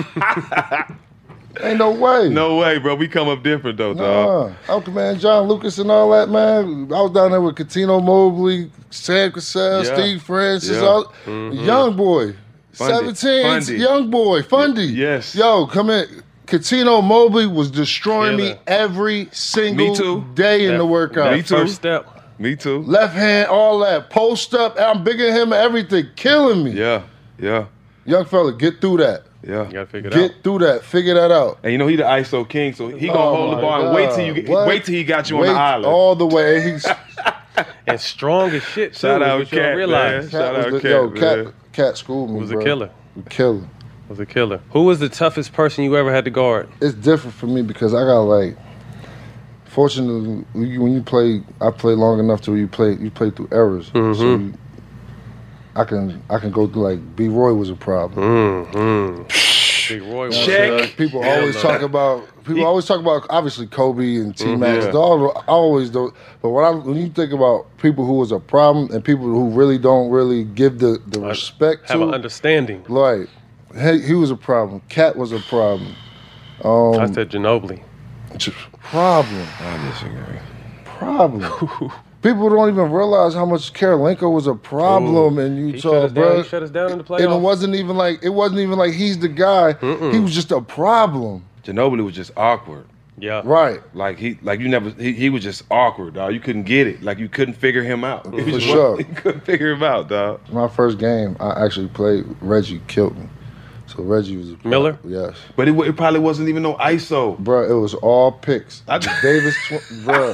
Ain't no way. No way, bro. We come up different though, dog. Nah. Uncle man, John Lucas and all that, man. I was down there with Catino Mobley, Sam Cassell, Yeah. Steve Francis, Yeah. all, Mm-hmm. young boy. Fundy. seventeen, Fundy. young boy, Fundy. Yes. Yo, come in. Catino Mobley was destroying me Killer. every single Me too. day in That- the workout. Me too. First step. Me too. Left hand, all that. Post up. I'm bigger than him, everything. Killing me. Yeah. Yeah. Young fella, get through that. Yeah. You gotta figure it Get out. through that. Figure that out. And you know he the I S O king, so he gonna Oh hold the my ball and wait till God. you get, What? wait till he got you on Wait the island. all the way. He's And strong as shit, too. Shout is out what you don't Cat, realize. man. Shout was out the- Cat, yo, man. Cat, Cat schooled me, Was a bro. killer. Killer. Was a killer. Who was the toughest person you ever had to guard? It's different for me because I got like, fortunately, when you, when you play, I play long enough to where you play, you play through errors. Mm-hmm. So you, I can, I can go through like B. Roy was a problem. Mm-hmm. Big Roy was Check. uh, People Hell always no. talk about people always talk about obviously Kobe and T Max. Yeah. All I always do, but when I when you think about people who was a problem and people who really don't really give the, the respect have to, an understanding. like he, he was a problem. Cat was a problem. Um, I said Ginobili. problem. I disagree. Problem. People don't even realize how much Karolinko was a problem in He Utah, shut us down. bro. He shut us down in the And it playoffs. wasn't even like it wasn't even like he's the guy. He was just a problem. Ginobili was just awkward. Yeah. Right. Like he, like you never, he, he was just awkward, dog. You couldn't get it. Like you couldn't figure him out. You For just sure. wasn't- You couldn't figure him out, dog. My first game, I actually played. Reggie killed me. So Reggie was a problem. Miller? Yes, But it, wa- it probably wasn't even no I S O. bro. It was all picks. I- Davis, tw- bro.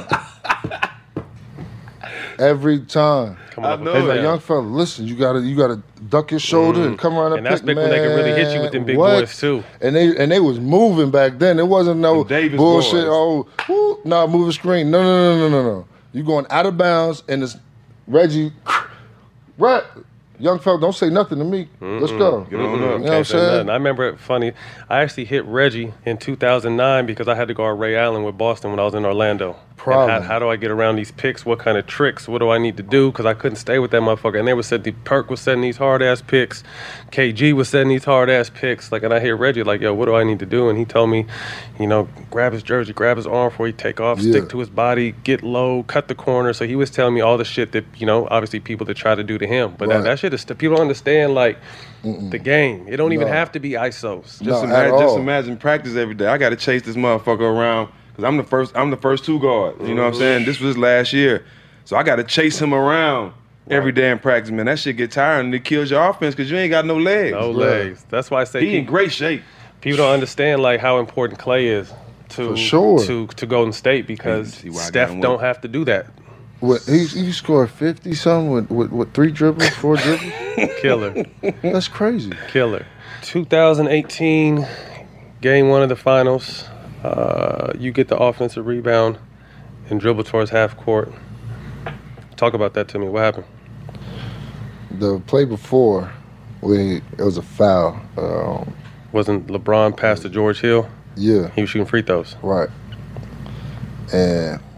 Every time. Come I on, know Hey, it. like, young fella, listen, you gotta you gotta duck your shoulder and come around that And that's pick, big when they can really hit you with them big what? boys, too. And they and they was moving back then. It wasn't no Them Davis bullshit. boys. Oh, whoo, nah, move a screen. No, no, no, no, no, no. You going out of bounds and it's Reggie. Right, young fella, don't say nothing to me. Let's go. Get on up. You know what I'm Can't say saying? nothing. I remember it funny. I actually hit Reggie in two thousand nine because I had to guard Ray Allen with Boston when I was in Orlando. And Problem. How, how do I get around these picks? What kind of tricks? What do I need to do? Because I couldn't stay with that motherfucker. And they were setting, Perk was setting these hard ass picks. K G was setting these hard ass picks. Like, and I hear Reggie like, yo, what do I need to do? And he told me, you know, grab his jersey, grab his arm before he take off, Yeah. stick to his body, get low, cut the corner. So he was telling me all the shit that, you know, obviously people that try to do to him. But Right. that, that shit is, people don't understand, like, the game. It don't even No. have to be I S Os. Just, No, at imagine, just all. imagine practice every day. I got to chase this motherfucker around because I'm the first. I'm the first two guard. You know what I'm saying? This was last year, so I got to chase him around every day in practice. Man, that shit get tiring and it kills your offense because you ain't got no legs. No legs. That's why I say He in people, great shape. people don't understand like how important Clay is to For sure. to to Golden State because See why I got Steph him don't with- have to do that. What, he he scored fifty something with, with with three dribbles, four dribbles. Killer, That's crazy. killer. twenty eighteen, game one of the finals. Uh, you get the offensive rebound and dribble towards half court. Talk about that to me. What happened? The play before, we it was a foul. Um, Wasn't LeBron passed to George Hill? yeah, He was shooting free throws. right. And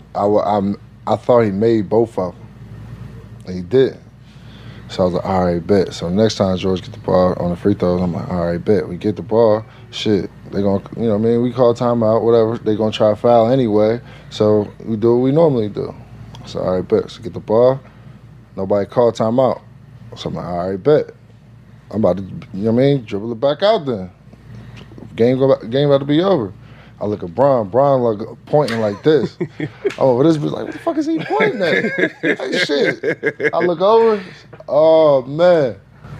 I, I'm, I thought he made both of them. And he didn't. So I was like, all right, bet. So next time George get the ball on the free throws, I'm like, all right, bet. We get the ball, shit. They gonna, you know what I mean? We call timeout, whatever. They gonna try to foul anyway. So we do what we normally do. So all right, bet. So get the ball. Nobody called timeout. So I'm like, all right, bet. I'm about to, you know what I mean? Dribble it back out then. Game go back, game about to be over. I look at Bron. Bron like pointing like this. Oh, but this bitch like, what the fuck is he pointing at? Like, shit. I look over. Oh man.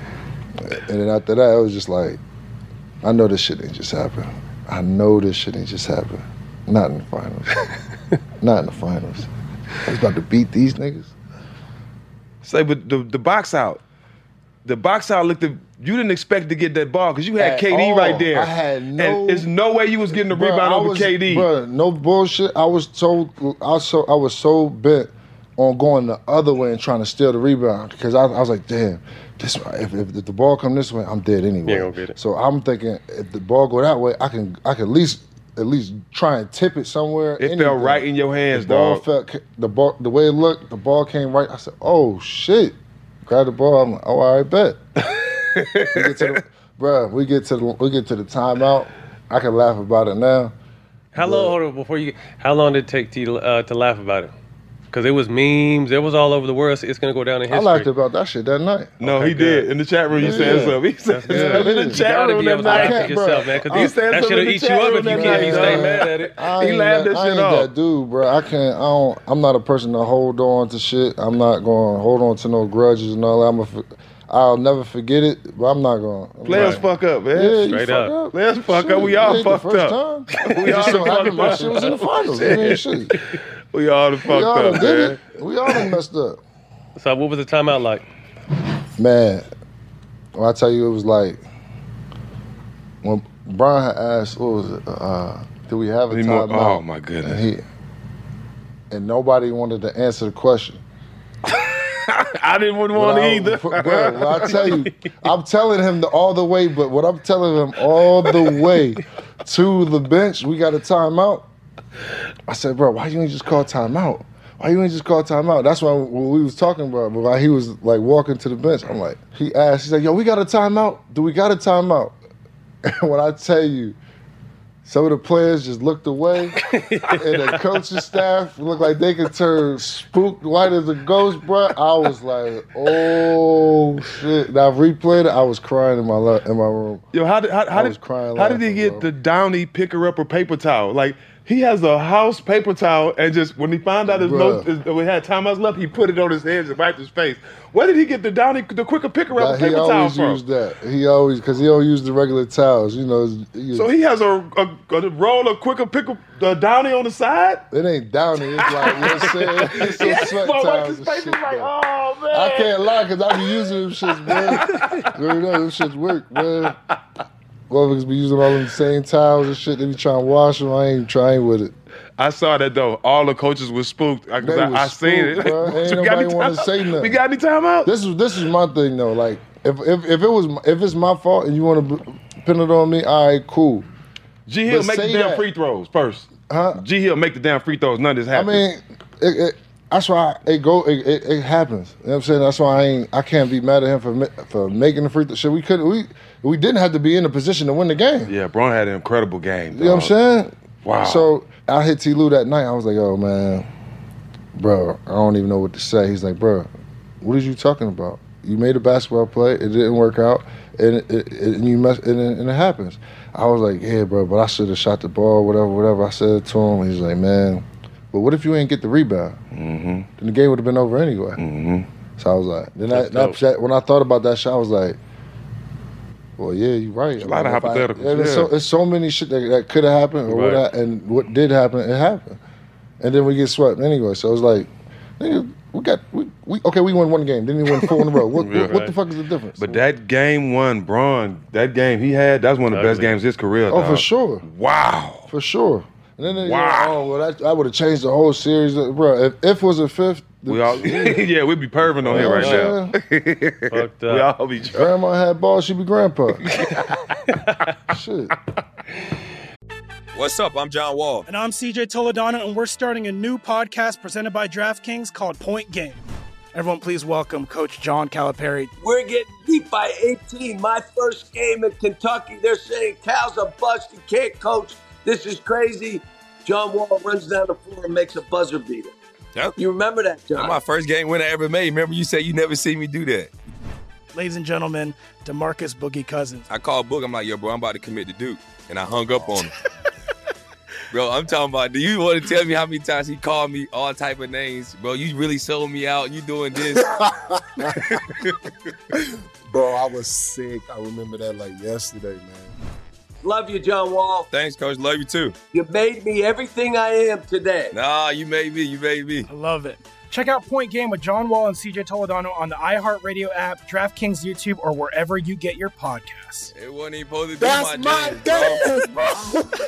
And then after that, it was just like, I know this shit ain't just happened. I know this shit ain't just happened. Not in the finals. Not in the finals. I was about to beat these niggas. Say, but the the box out. The box out looked at, you didn't expect to get that ball because you had At K D all. right there. I had no. And there's no way you was getting the Bruh, rebound I over was, K D. Bro, no bullshit. I was so I was so I was so bent on going the other way and trying to steal the rebound because I, I was like, damn, this if, if the ball come this way, I'm dead anyway. You ain't gonna get it. So I'm thinking if the ball go that way, I can I can at least at least try and tip it somewhere. It anything. fell right in your hands, the ball dog. Felt, the ball the way it looked, the ball came right. I said, oh shit. Grab the ball. I'm like, oh, all right, bet. we get to the, bruh, we get to the we get to the timeout. I can laugh about it now. How long? Hold on, before you. How long did it take to uh, to laugh about it? Because it was memes. It was all over the world. So it's gonna go down in I history. laughed about that shit that night. No, Okay, he good. did. In the chat room, you Yeah. said something. He said good. something in the You chat gotta room be that able to laugh night. at yourself, man. Because He said that something shit'll in the eat you chat up room if you that can't night, stay dog. mad at it. I He ain't laughed that, that I shit ain't off. that dude, bro. I can't. I don't. I'm not a person to hold on to shit. I'm not going to hold on to no grudges and all that. I'm a. f- I'll never forget it, but I'm not going. Players Right. fuck up, man. Yeah, you Straight fuck up. up. Players fuck Shit, up. We it all ain't the fucked first up. Time. We It just all so done happened my fucked shit was in the finals. I mean, shit. We all done We fucked all up, done did man. it. We all done messed up. So what was the timeout like? Man, when I tell you it was like when Brian had asked, what was it? Uh, do we have a Any more- timeout? oh, my goodness. And, he, and nobody wanted to answer the question. I didn't want But to I- either. Bro, when I tell you, I'm telling him the, all the way, but what I'm telling him all the way to the bench, we got a timeout. I said, bro, why you ain't just call timeout? Why you ain't just call timeout? That's why when we was talking about, but while he was like walking to the bench, I'm like, he asked, he's like, yo, we got a timeout? Do we got a timeout? And when I tell you, some of the players just looked away, and the coaching staff looked like they could turn spooked white as a ghost, bro. I was like, oh shit. And I replayed it. I was crying in my lo- in my room. Yo, how did how, how I did was crying how did he laughing, get bro. the Downey picker upper paper towel? Like he has a house paper towel, and just when he found out his Bruh. note, his, we had timeouts left, he put it on his hands and wiped his face. Where did he get the Downey the quicker picker upper Like, he paper towel always from? used that. He always, because he don't use the regular towels, you know. He, So he has a, a, a roll of quicker picker uh, Downey on the side. it ain't Downey. It's like, you know what I'm saying? It's some Yeah, sweat boy, wiped towels his and face. shit, He's like, bro. oh man. I can't lie, because I be using them shits, man. You know, them shits work, man. Motherfuckers be using all them same towels and shit. They be trying to wash them. I ain't trying with it. I saw that though. All the coaches were spooked. I, They I, was I seen it. spooked, bro. Ain't We got nobody any wanna timeout? say nothing. We got any timeout? This is this is my thing though. Like if if, if it was if it's my fault and you want to pin it on me, all right, cool. G Hill But make the say damn that. free throws first. Huh? G Hill make the damn free throws. None of this I happened. mean, it, it, that's why it go. It, it, it happens. You know what I'm saying? That's why I ain't. I can't be mad at him for ma- for making the free throw. Shit, we couldn't. We we didn't have to be in a position to win the game. yeah, Braun had an incredible game. You know what I'm saying? Wow. So I hit T. Lue that night. I was like, "Oh man, bro, I don't even know what to say." He's like, "Bro, what are you talking about? You made a basketball play. It didn't work out, and it, it, and you mess, and it, and it happens." I was like, "Yeah, bro, but I should have shot the ball, whatever, whatever." I said to him. He's like, "Man, but what if you ain't get the rebound? Mm-hmm. Then the game would have been over anyway." Mm-hmm. So I was like, then I, That's dope. that, when I thought about that shot, I was like, well, yeah, you're right. a lot of If I- hypotheticals, yeah, there's, yeah. so, there's so many shit that, that could have happened, or what Right. ha- and what did happen, it happened. And then we get swept anyway. So it's like, nigga, we got, we, we okay, we won one game. Then we won four in a row. What, Yeah. what, what the fuck is the difference? But that game one, Braun, that game he had, that's one of the best Ugly. games of his career. oh, for dog. sure. Wow. For sure. And then they Wow. go, oh, well, that, I would have changed the whole series. Bro, if if was a fifth, We all, yeah, we'd be perving on You here know right what I'm now. Fucked we up. all be trying. grandma had balls, she be grandpa. Shit. What's up? I'm John Wall. And I'm C J Toledano, and we're starting a new podcast presented by DraftKings called Point Game. Everyone, please welcome Coach John Calipari. We're getting beat by eighteen. My first game in Kentucky, they're saying Cal's a bust. He can't coach. This is crazy. John Wall runs down the floor and makes a buzzer beater. Yep. You remember that, John? That's my first game winner I ever made. Remember you said you never seen me do that. Ladies and gentlemen, DeMarcus Boogie Cousins. I called Boog. I'm like, yo, bro, I'm about to commit to Duke. And I hung up on him. Bro, I'm talking about, do you want to tell me how many times he called me all type of names? Bro, you really sold me out. You doing this. Bro, I was sick. I remember that like yesterday, man. Love you, John Wall. Thanks, Coach. Love you, too. You made me everything I am today. Nah, you made me. You made me. I love it. Check out Point Game with John Wall and C J Toledano on the iHeartRadio app, DraftKings YouTube, or wherever you get your podcasts. It wasn't even supposed to be That's my, my game, game, bro.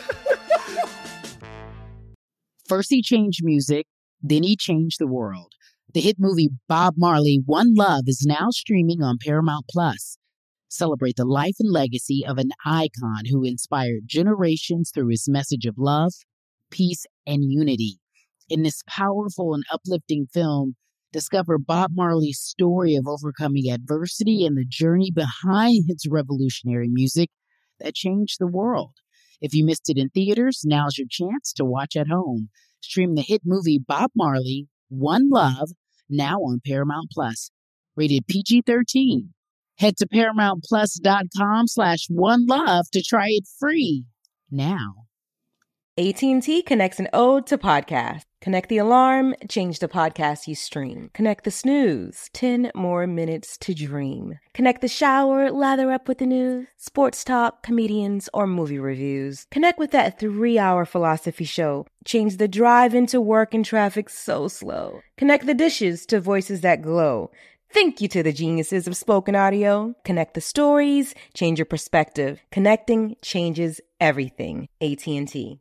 First he changed music, then he changed the world. The hit movie Bob Marley, One Love is now streaming on Paramount Plus. Celebrate the life and legacy of an icon who inspired generations through his message of love, peace, and unity. In this powerful and uplifting film, discover Bob Marley's story of overcoming adversity and the journey behind his revolutionary music that changed the world. If you missed it in theaters, now's your chance to watch at home. Stream the hit movie Bob Marley, One Love, now on Paramount Plus. Rated P G thirteen. Head to ParamountPlus.com slash One Love to try it free now. A T and T connects an ode to podcast. Connect the alarm, change the podcast you stream. Connect the snooze, ten more minutes to dream. Connect the shower, lather up with the news, sports talk, comedians, or movie reviews. Connect with that three-hour philosophy show. Change the drive into work and traffic so slow. Connect the dishes to voices that glow. Thank you to the geniuses of spoken audio. Connect the stories, change your perspective. Connecting changes everything. A T and T.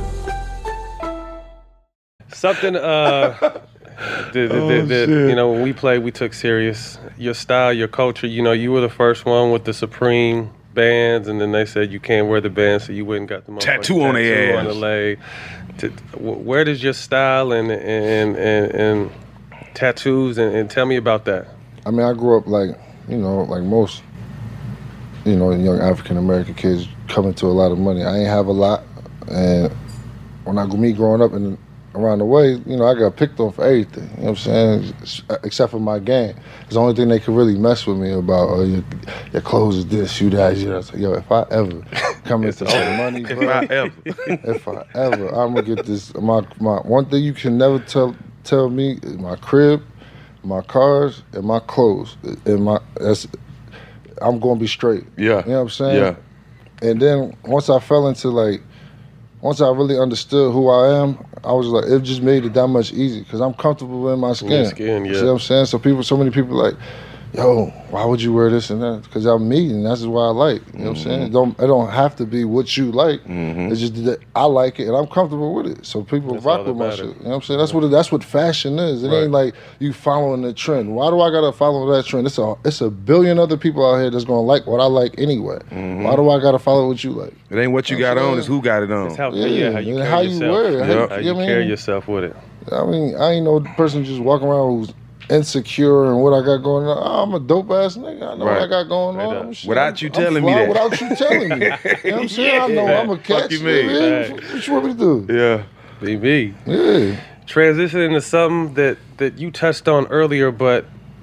Something uh, that, that, Oh, that, that shit. you know, when we played, we took serious. Your style, your culture. You know, you were the first one with the Supreme bands, and then they said you can't wear the bands, so you went and got the motherfucking Tattoo on their tattoo ass. on the leg. To, wh- where does your style and and and, and tattoos and, and tell me about that? I mean, I grew up like, you know, like most, you know, young African-American kids coming to a lot of money. I ain't have a lot. And when I, me growing up and around the way, you know, I got picked on for everything. You know what I'm saying? Except for my gang. It's the only thing they could really mess with me about. Oh, your, your clothes is this, you that, you that. So, yo, if I ever come into some money, If bro, I ever. if I ever, I'm gonna get this. My my one thing you can never tell tell me is my crib, my cars, and my clothes. And my that's I'm gonna be straight. Yeah. You know what I'm saying? Yeah. And then once I fell into like, once I really understood who I am, I was like, it just made it that much easier because I'm comfortable in my skin. your skin, yeah. See what I'm saying? So people, so many people like, yo, why would you wear this and that? Because I'm me, and that's what I like. You know what I'm saying? It don't, it don't have to be what you like. Mm-hmm. It's just that I like it, and I'm comfortable with it. So people That's all rock that with my matters. shit. You know what I'm saying? That's what it, that's what fashion is. It Right. ain't like you following the trend. Why do I gotta follow that trend? It's a it's a billion other people out here that's gonna like what I like anyway. Mm-hmm. Why do I gotta follow what you like? It ain't what you got on, it's who got it on. It's how, Yeah, yeah, how you and carry how you yourself. wear it, how you- How you you know what I carry mean? yourself with it. I mean, I ain't no person just walking around who's insecure and what I got going on. Oh, I'm a dope ass nigga. I know what I Right. got going Straight on. up. I'm shit. Without you I'm telling me fly that. Without you telling me. You know what I'm saying? I know Yeah. I'm a Fuck catch. you mean? Man. Right. What you want me to do? Yeah. B B. Yeah. Transition into something that, that you touched on earlier, but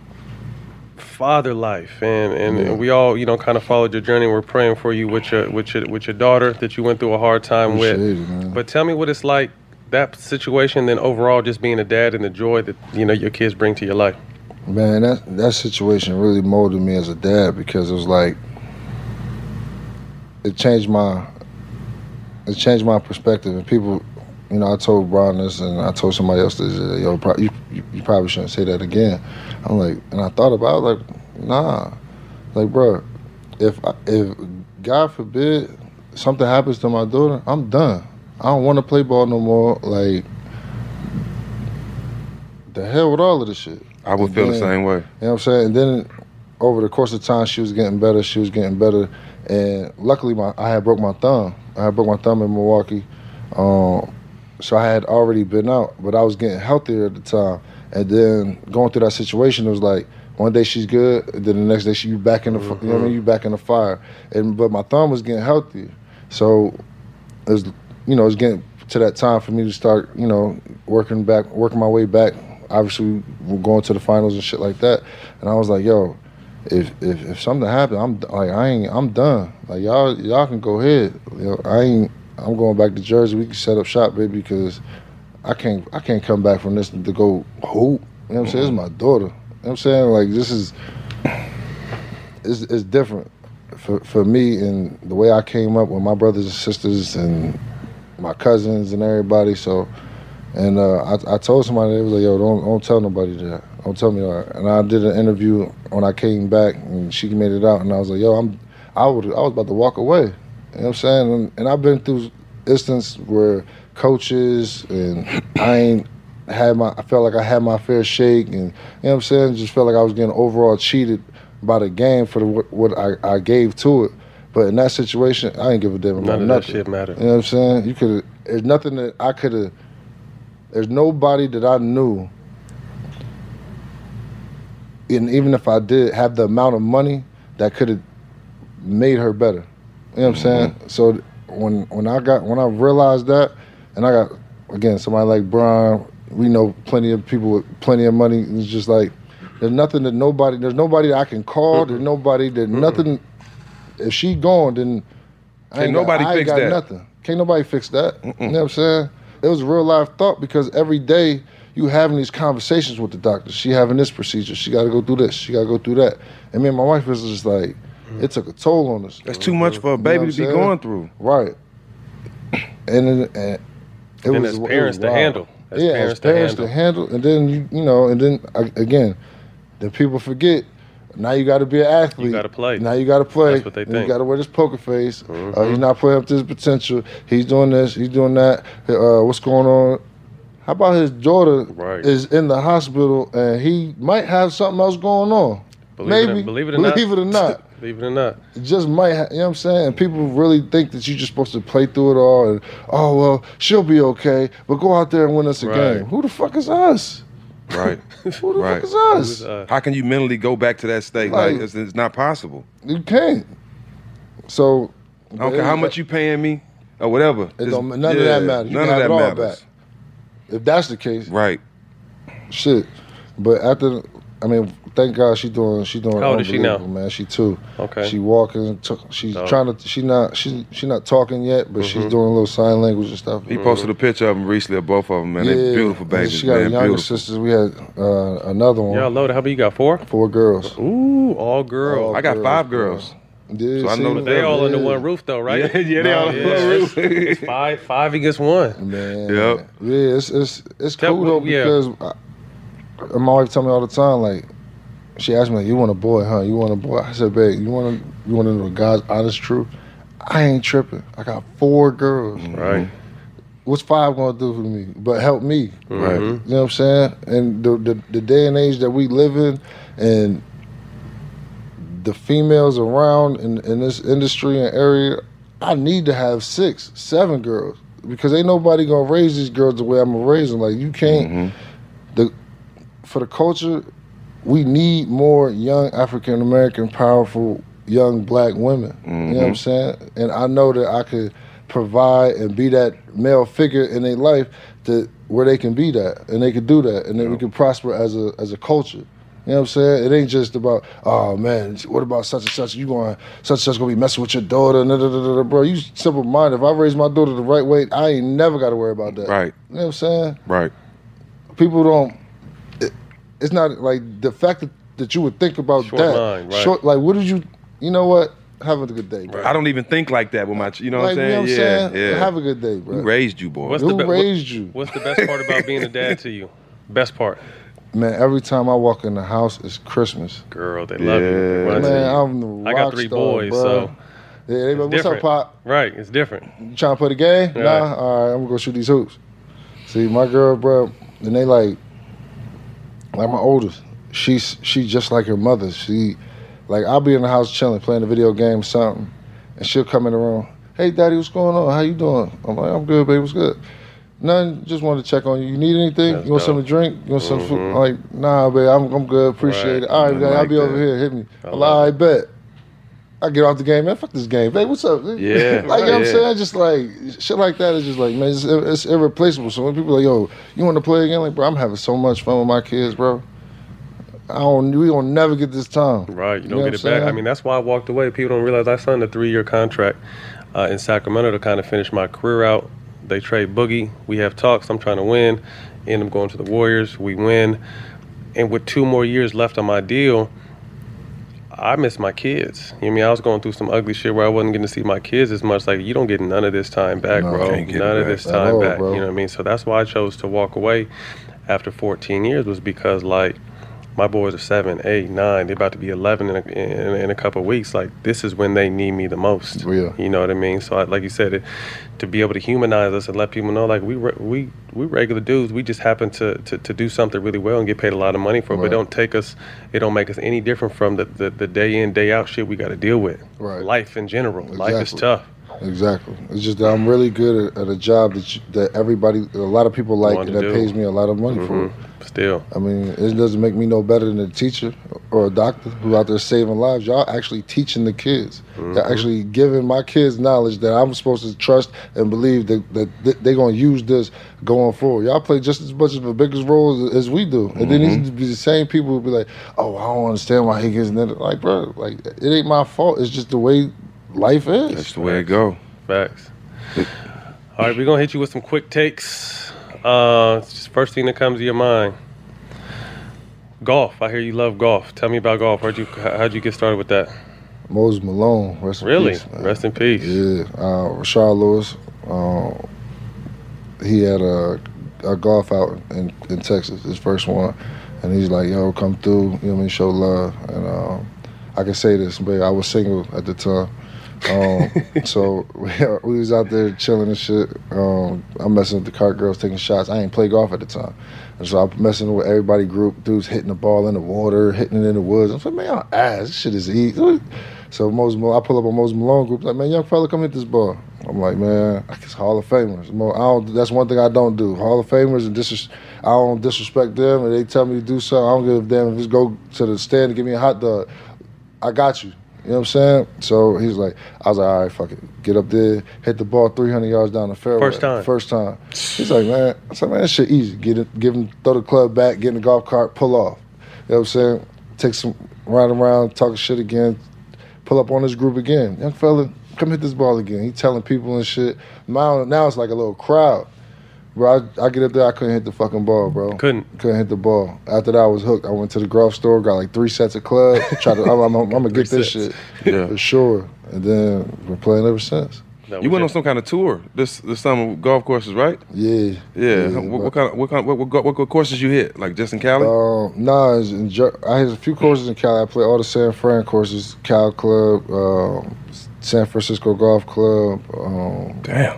father life, and, and, Yeah. and we all, you know, kind of followed your journey. We're praying for you with your with your with your daughter that you went through a hard time Appreciate with. it, man. But tell me what it's like, that situation, then overall just being a dad and the joy that, you know, your kids bring to your life. Man, that that situation really molded me as a dad because it was like it changed my it changed my perspective. And people, you know, I told Brian this, and I told somebody else this. uh, Yo, pro- you, you you probably shouldn't say that again. I'm like, and I thought about it, I was like, nah, like, bro, if I, if God forbid something happens to my daughter, I'm done. I don't want to play ball no more. Like, the hell with all of this shit. I would And feel the then- same way. You know what I'm saying? And then over the course of time, she was getting better. She was getting better, and luckily, my I had broke my thumb. I had broke my thumb in Milwaukee, um, so I had already been out, but I was getting healthier at the time. And then going through that situation, it was like one day she's good, and then the next day she you back in the mm-hmm. you know what I mean, you back in the fire. And but my thumb was getting healthier, so it was you know it was getting to that time for me to start you know working back, working my way back. Obviously, we're going to the finals and shit like that. And I was like, yo, if if, if something happened, I'm like I ain't I'm done. Like y'all y'all can go ahead. You know, I ain't I'm going back to Jersey. We can set up shop, baby, because I can't I can't come back from this to go hoop. You know what I'm saying? It's my daughter. You know what I'm saying? Like this is it's it's different for for me and the way I came up with my brothers and sisters and my cousins and everybody. So and uh, I, I told somebody, they was like, yo, don't don't tell nobody that. Don't tell me that. And I did an interview when I came back, and she made it out, and I was like, yo, I'm, I would, I was about to walk away. You know what I'm saying? And, and I've been through instances where coaches and I ain't had my, I felt like I had my fair shake, and you know what I'm saying? Just felt like I was getting overall cheated by the game for the, what, what I, I gave to it. But in that situation, I ain't give a damn about None of nothing. that shit mattered. You know what I'm saying? You could, there's nothing that I could have. There's nobody that I knew, and even if I did have the amount of money that could have made her better. You know what mm-hmm. I'm saying? So when when I got when I realized that, and I got again somebody like Brian, we know plenty of people with plenty of money. It's just like there's nothing that nobody there's nobody that I can call. Mm-hmm. There's nobody that mm-hmm. nothing. If she gone, then I ain't Can't nobody got, I ain't fix got that. nothing. Can't nobody fix that. Mm-mm. You know what I'm saying? It was a real life thought because every day you having these conversations with the doctor. She having this procedure. She got to go through this. She got to go through that. And me and my wife was just like, it took a toll on us. That's too much for a baby You know to be what I'm saying? going through. Right. And, then- and it And was as it parents was to wild. handle. As yeah, parents as to parents handle. to handle. And then you you know, and then uh, again, then people forget. Now you got to be an athlete. You got to play. Now you got to play. That's what they And think. You got to wear this poker face. Mm-hmm. Uh, he's not playing up to his potential. He's doing this. He's doing that. Uh, what's going on? How about his daughter Right. is in the hospital and he might have something else going on? Believe Maybe. It, believe it or believe not. it or not. Believe it or not. It just might, ha- you know what I'm saying? And people really think that you're just supposed to play through it all and, oh, well, she'll be okay, but go out there and win us a Right. game. Who the fuck is us? Right. Who the Right. fuck is us? Uh, How can you mentally go back to that state? Like, Like- it's, it's not possible. You can't. So, I don't care how much you paying me or whatever. It It's- don't, none yeah, of that matters. You None can of have that it all matters. back. If that's the case, Right. shit. But after, I mean, thank God she doing she doing How old is she now? unbelievable, man. She two. Okay. She walking. T- she's Dope. trying to. She not. She she not talking yet, but she's doing a little sign language and stuff. He posted a picture of them recently of both of them, man. They're beautiful and babies, She got man. a younger Beautiful. sister. We had uh, another one. Y'all loaded. How many you got? Four? Four girls. Ooh, all girls. All I got girls, five bro. girls. Yeah, So I see, know But they all yeah. under one roof though, right? Yeah, yeah, they all under one roof. It's five, five against one. Man, Yep. yeah, it's it's it's Tell- cool though yeah. because I, my wife tell me all the time, like, she asked me, like, you want a boy, huh? You want a boy? I said, babe, you want to you want to know God's honest truth? I ain't tripping. I got four girls. Right. What's five gonna do for me? But help me. Right. You know what I'm saying? And the, the the day and age that we live in, and the females around in, in this industry and area, I need to have six, seven girls because ain't nobody gonna raise these girls the way I'm gonna raise them. Like you can't. Mm-hmm. The for the culture, we need more young African American, powerful young black women. Mm-hmm. You know what I'm saying? And I know that I could provide and be that male figure in their life that where they can be that and they can do that and then we can prosper as a as a culture. You know what I'm saying? It ain't just about, oh man, what about such and such? You going such and such gonna be messing with your daughter? Nah, nah, nah, nah, nah. Bro, you simple minded. If I raise my daughter the right way, I ain't never got to worry about that. Right. You know what I'm saying? Right. People don't. It, it's not like the fact that, that you would think about Short that. mind, right. Short, like, what did you? You know what? Have a good day, bro. I don't even think like that with my, ch- you know like, what I'm saying? You know what I'm yeah, saying? yeah. Have a good day, bro. Who raised you, boy? What's Who the be- raised what- you? What's the best part about being a dad to you? Best part? Man, every time I walk in the house, it's Christmas. Girl, they love you. Yeah. They run to Man, you. I'm the I got rock three star, boys, bro. so Yeah, they be like, what's different. up, Pop? Right, it's different. You trying to play the game? Right. Nah, all right, I'm gonna go shoot these hoops. See, my girl, bro, and they like, like my oldest. She's she just like her mother. She Like, I'll be in the house chilling, playing a video game or something, and she'll come in the room. Hey, Daddy, what's going on? How you doing? I'm like, I'm good, baby. What's good? Nothing. Just wanted to check on you. You need anything? That's you want dope. something to drink? You want some Mhm. food? I'm like, nah, baby. I'm, I'm good. Appreciate Right. it. All right, I Daddy, I'll like be over that. here. Hit me. I I'm love like, all right, it. bet. I get off the game, man. Fuck this game, babe. What's up? Yeah. Like, you know what I'm Yeah. saying? Just like, shit like that is just like, man, it's, it's irreplaceable. So when people are like, yo, you want to play again? Like, bro, I'm having so much fun with my kids, bro. I don't, we don't never get this time. Right, you You don't know get what it I'm back. I saying? mean, that's why I walked away. People don't realize I signed a three-year contract uh, in Sacramento to kind of finish my career out. They trade Boogie. We have talks. I'm trying to win. End up going to the Warriors. We win. And with two more years left on my deal, I miss my kids. You know what I mean? I was going through some ugly shit where I wasn't getting to see my kids as much. Like, you don't get none of this time back, No, bro. can't get it None of back this at time all, back. bro. You know what I mean? So that's why I chose to walk away after fourteen years, was because, like, my boys are seven, eight, nine. They're about to be eleven in a, in, in a couple of weeks. Like, this is when they need me the most. Yeah. You know what I mean? So, I, like you said, it, to be able to humanize us and let people know, like, we re- we we regular dudes. We just happen to, to, to do something really well and get paid a lot of money for it. But Right. don't take us. It don't make us any different from the, the, the day in, day out shit we got to deal with. Right. Life in general. Life is Exactly. tough. Exactly. It's just that I'm really good at, at a job that you, that everybody, a lot of people like, Want and to that do. pays me a lot of money for. Mhm. Still. I mean, it doesn't make me no better than a teacher or a doctor who out there saving lives. Y'all actually teaching the kids. Mm-hmm. Y'all actually giving my kids knowledge that I'm supposed to trust and believe that, that they're going to use this going forward. Y'all play just as much of a biggest role as, as we do. And then these be the same people who be like, oh, I don't understand why he gets in it. Like, bro, like, it ain't my fault. It's just the way life is. That's the way it go. Facts. All right, we're going to hit you with some quick takes. Uh, it's just first thing that comes to your mind. Golf. I hear you love golf. Tell me about golf. How'd you, how'd you get started with that? Moses Malone, rest in Really? peace, man. Rest in peace. Yeah, uh, Rashard Lewis. Uh, he had a, a golf out in, in Texas, his first one, and he's like, "Yo, come through, you know what I mean, show love." And um, I can say this, but I was single at the time, um, so we, we was out there chilling and shit. Um, I'm messing with the cart girls, taking shots. I ain't play golf at the time, and so I'm messing with everybody group. Dudes hitting the ball in the water, hitting it in the woods. I'm like, man, y'all ass, this shit is easy. So Moses Malone, I pull up on Moses Malone group, like, man, young fella, come hit this ball. I'm like, man, I guess Hall of Famers. Mo- I don't, that's one thing I don't do. Hall of Famers, and disres- I don't disrespect them, and they tell me to do something. I don't give a damn if just go to the stand and give me a hot dog. I got you. You know what I'm saying? So he's like, I was like, all right, fuck it. Get up there, hit the ball three hundred yards down the fairway. First time? First time. He's like, man, I said, man, that shit easy. Get it, give him, throw the club back, get in the golf cart, pull off. You know what I'm saying? Take some, ride around, talking shit again, pull up on this group again. Young fella, come hit this ball again. He telling people and shit. Now, now it's like a little crowd. Bro, I, I get up there, I couldn't hit the fucking ball, bro. Couldn't? Couldn't hit the ball. After that, I was hooked. I went to the golf store, got like three sets of clubs. Tried to, I'm, I'm, I'm gonna get this sets. shit Yeah. for sure. And then been playing ever since. That You was went on it. some kind of tour this this summer with golf courses, right? Yeah. Yeah. what, what kind of what kind what, what, what, what courses you hit? Like just in Cali? Um, nah, it's in, Jer- I had a few courses in Cali. I played all the San Fran courses, Cal Club, um, San Francisco Golf Club. Um, Damn.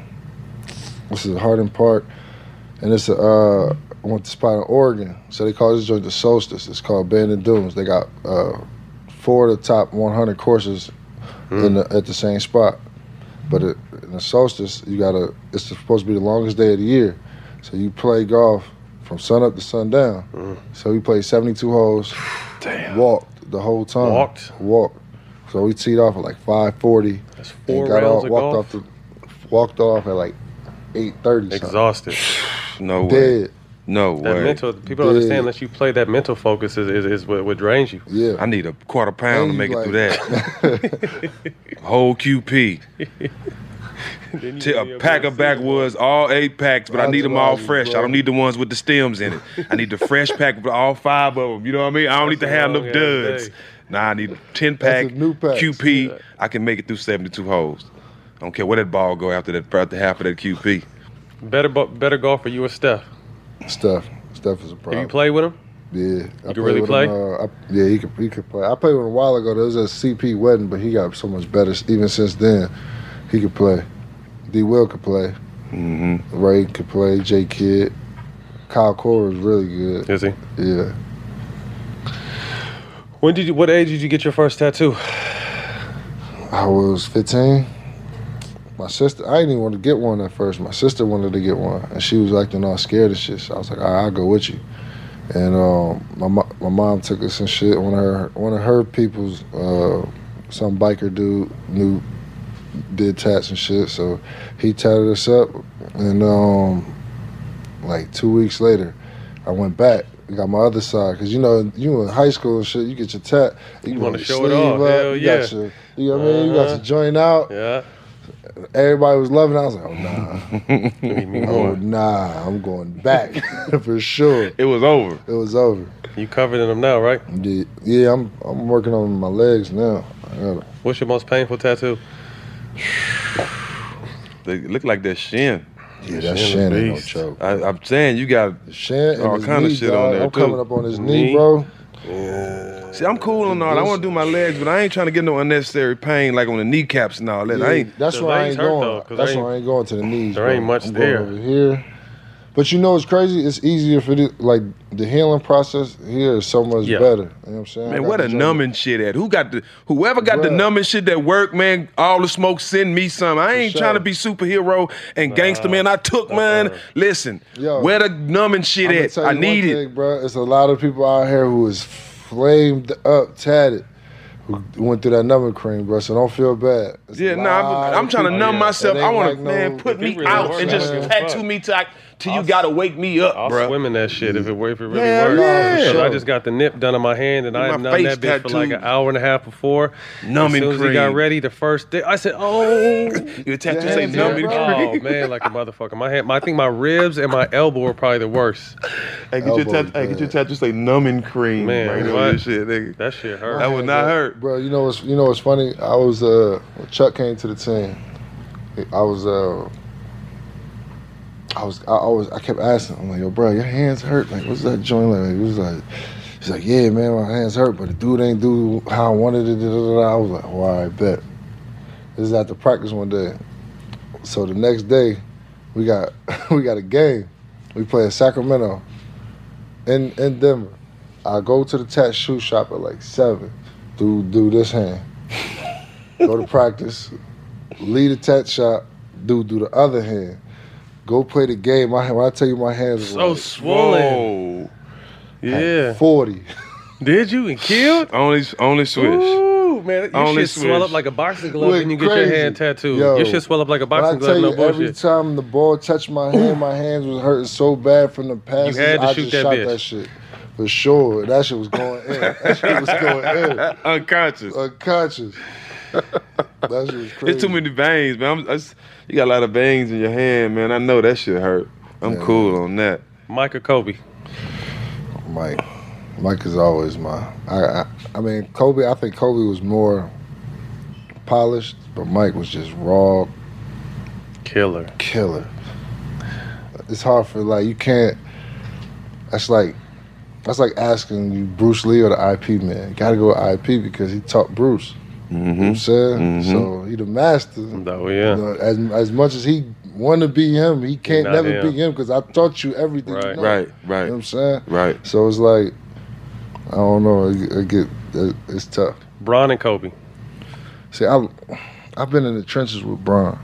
This is Hardin Park, and it's a. Uh, I went to spot in Oregon, so they call this joint the Solstice. It's called Bandon Dunes. They got uh, four of the top one hundred courses in the, at the same spot. But it, in the Solstice, you gotta. It's supposed to be the longest day of the year, so you play golf from sun up to sundown. Mm. So we played seventy-two holes. Damn. Walked the whole time. Walked? Walked. So we teed off at like five forty. That's four and got rounds off, of walked golf? off the, walked off at like eight thirty. Exhausted. No way. Dead. No That way. mental, people don't Dead. understand unless you play that mental focus is, is, is what, what drains you. Yeah. I need a quarter pound to And make you it through that. Whole Q P. T- a pack of backwoods, all eight packs, but I need them all Entourage, fresh. bro. I don't need the ones with the stems in it. I need the fresh pack with all five of them. You know what I mean? I don't need to That's a have no long ass duds. day. Nah, I need ten That's pack, a new pack. Q P. I can make it through seventy-two holes. I don't care where that ball go after that, after half of that Q P. Better bo- better golfer, you or Steph? Steph. Steph is a problem. Have you played with him? Yeah. I can played really with play? Him, uh, I, yeah, he could, he could play. I played with him a while ago. There was a C P wedding, but he got so much better. Even since then, he could play. D. Will could play. Mm-hmm. Ray could play. J. Kidd. Kyle Korver was really good. Is he? Yeah. When did you? What age did you get your first tattoo? I was fifteen. My sister, I didn't even want to get one at first. My sister wanted to get one, and she was acting all scared and shit. So I was like, all right, I'll go with you. And um, my mo- my mom took us and shit. One of her one of her people's, uh, some biker dude knew did tats and shit. So he tatted us up, and um, like two weeks later, I went back. Got my other side, because you know, you in high school and shit, you get your tat, you, You want wanna to show it off, hell you yeah. got your, you know what I mean, you got Uh-huh. your joint out. Yeah. Everybody was loving it. I was like, oh nah, Need me oh more. nah, I'm going back for sure. It was over. It was over. You covered in them now, right? Yeah, yeah, I'm I'm working on my legs now. I gotta, What's your most painful tattoo? They look like that shin. yeah, that Shin shin ain't no beast. joke. I, I'm saying you got The shin and all his kind of knee, shit dog. on there I'm too. coming up on his knee, Knee? bro. See, I'm cool and all. I want to do my legs, but I ain't trying to get no unnecessary pain like on the kneecaps and all that. I Yeah, ain't. that's The why I legs ain't hurt, going. though, 'cause That's there why I ain't going to the knees. there bro. ain't much I'm going there. over here. But you know what's crazy? It's easier for the like the healing process here is so much Yeah. better. You know what I'm saying? I Man, got what the a joint- numbing shit at? Who got the? Whoever got the Bruh. numbing shit that work, man. All the smoke, send me some. I ain't sure. trying to be superhero and gangster, man. I took mine. Listen, Yo, where the numbing shit I'ma at? tell I you need one it. thing, bro. It's a lot of people out here who is flamed up, tatted, who went through that numbing cream, bro. So don't feel bad. It's a Yeah, nah, lot I'm, I'm of trying to people. numb yeah. myself. It I ain't want like to, no- man, put if me it really out works, and I just don't give a tattoo fuck. me till, I, till you I'll- gotta wake me up, I'll bro. swim in that shit if it, if it really Hell works. yeah. Because For I sure. just got the nip done on my hand, and I My had numbed face that bitch for like an tattooed. hour and a half before. Numbing as soon as he got cream. ready, the first day, I said, "Oh, Your tattoo Yeah, say yeah, numbing bro. cream. oh man, like a motherfucker." My hand, my, I think my ribs and my elbow are probably the worst. Hey, get your Elbows tattoo. Hey, get your bad. tattoo say numbing cream. Man, right what? on your shit, nigga. That shit hurt. That would not hurt. Bro, you know what's you know what's funny? I was uh when Chuck came to the team. I was uh I was I always I kept asking him, I'm like, yo, bro, your hands hurt. Like, what's that joint like? He was like, he's like, yeah, man, my hands hurt, but the dude ain't do how I wanted it. Da, da, da, da. I was like, well, all right, bet. This is after practice one day. So the next day, we got we got a game. We play in Sacramento, in in Denver. I go to the tattoo shop at like seven. Do do this hand. Go to practice. Leave the tat shop. Do do the other hand. Go play the game. My when I tell you my hands were So like swollen. Whoa. Yeah. forty. Did you and killed? Only, only switch. Ooh, man, your Only shit swell switch. up like a boxing glove Went when you get crazy. your hand tattooed. Yo, Your shit swell up like a When I boxing tell glove, you, no every bullshit. time the ball touched my hand, my hands was hurting so bad from the passes. had to I shoot just that shot bitch. that shit. For sure. That shit was going in. That shit was going in. Unconscious. Unconscious. That shit was crazy. It's too many veins, man. I'm, I, you got a lot of veins in your hand, man. I know that shit hurt. I'm Yeah. cool on that. Mike or Kobe? Mike. Mike is always my. I, I I mean Kobe. I think Kobe was more polished, but Mike was just raw Killer. killer. It's hard for like you can't. That's like that's like asking you Bruce Lee or the I P man. You gotta go with I P because he taught Bruce. You know what I'm saying? Mhm. So he the master. Oh yeah. You know, as as much as he want to be him, he can't not never him. be him because I taught you everything. Right. You know. Right, You right, know what I'm saying? right. So it's like, I don't know. It, it get it, it's tough. Bron and Kobe. See, I I've been in the trenches with Bron.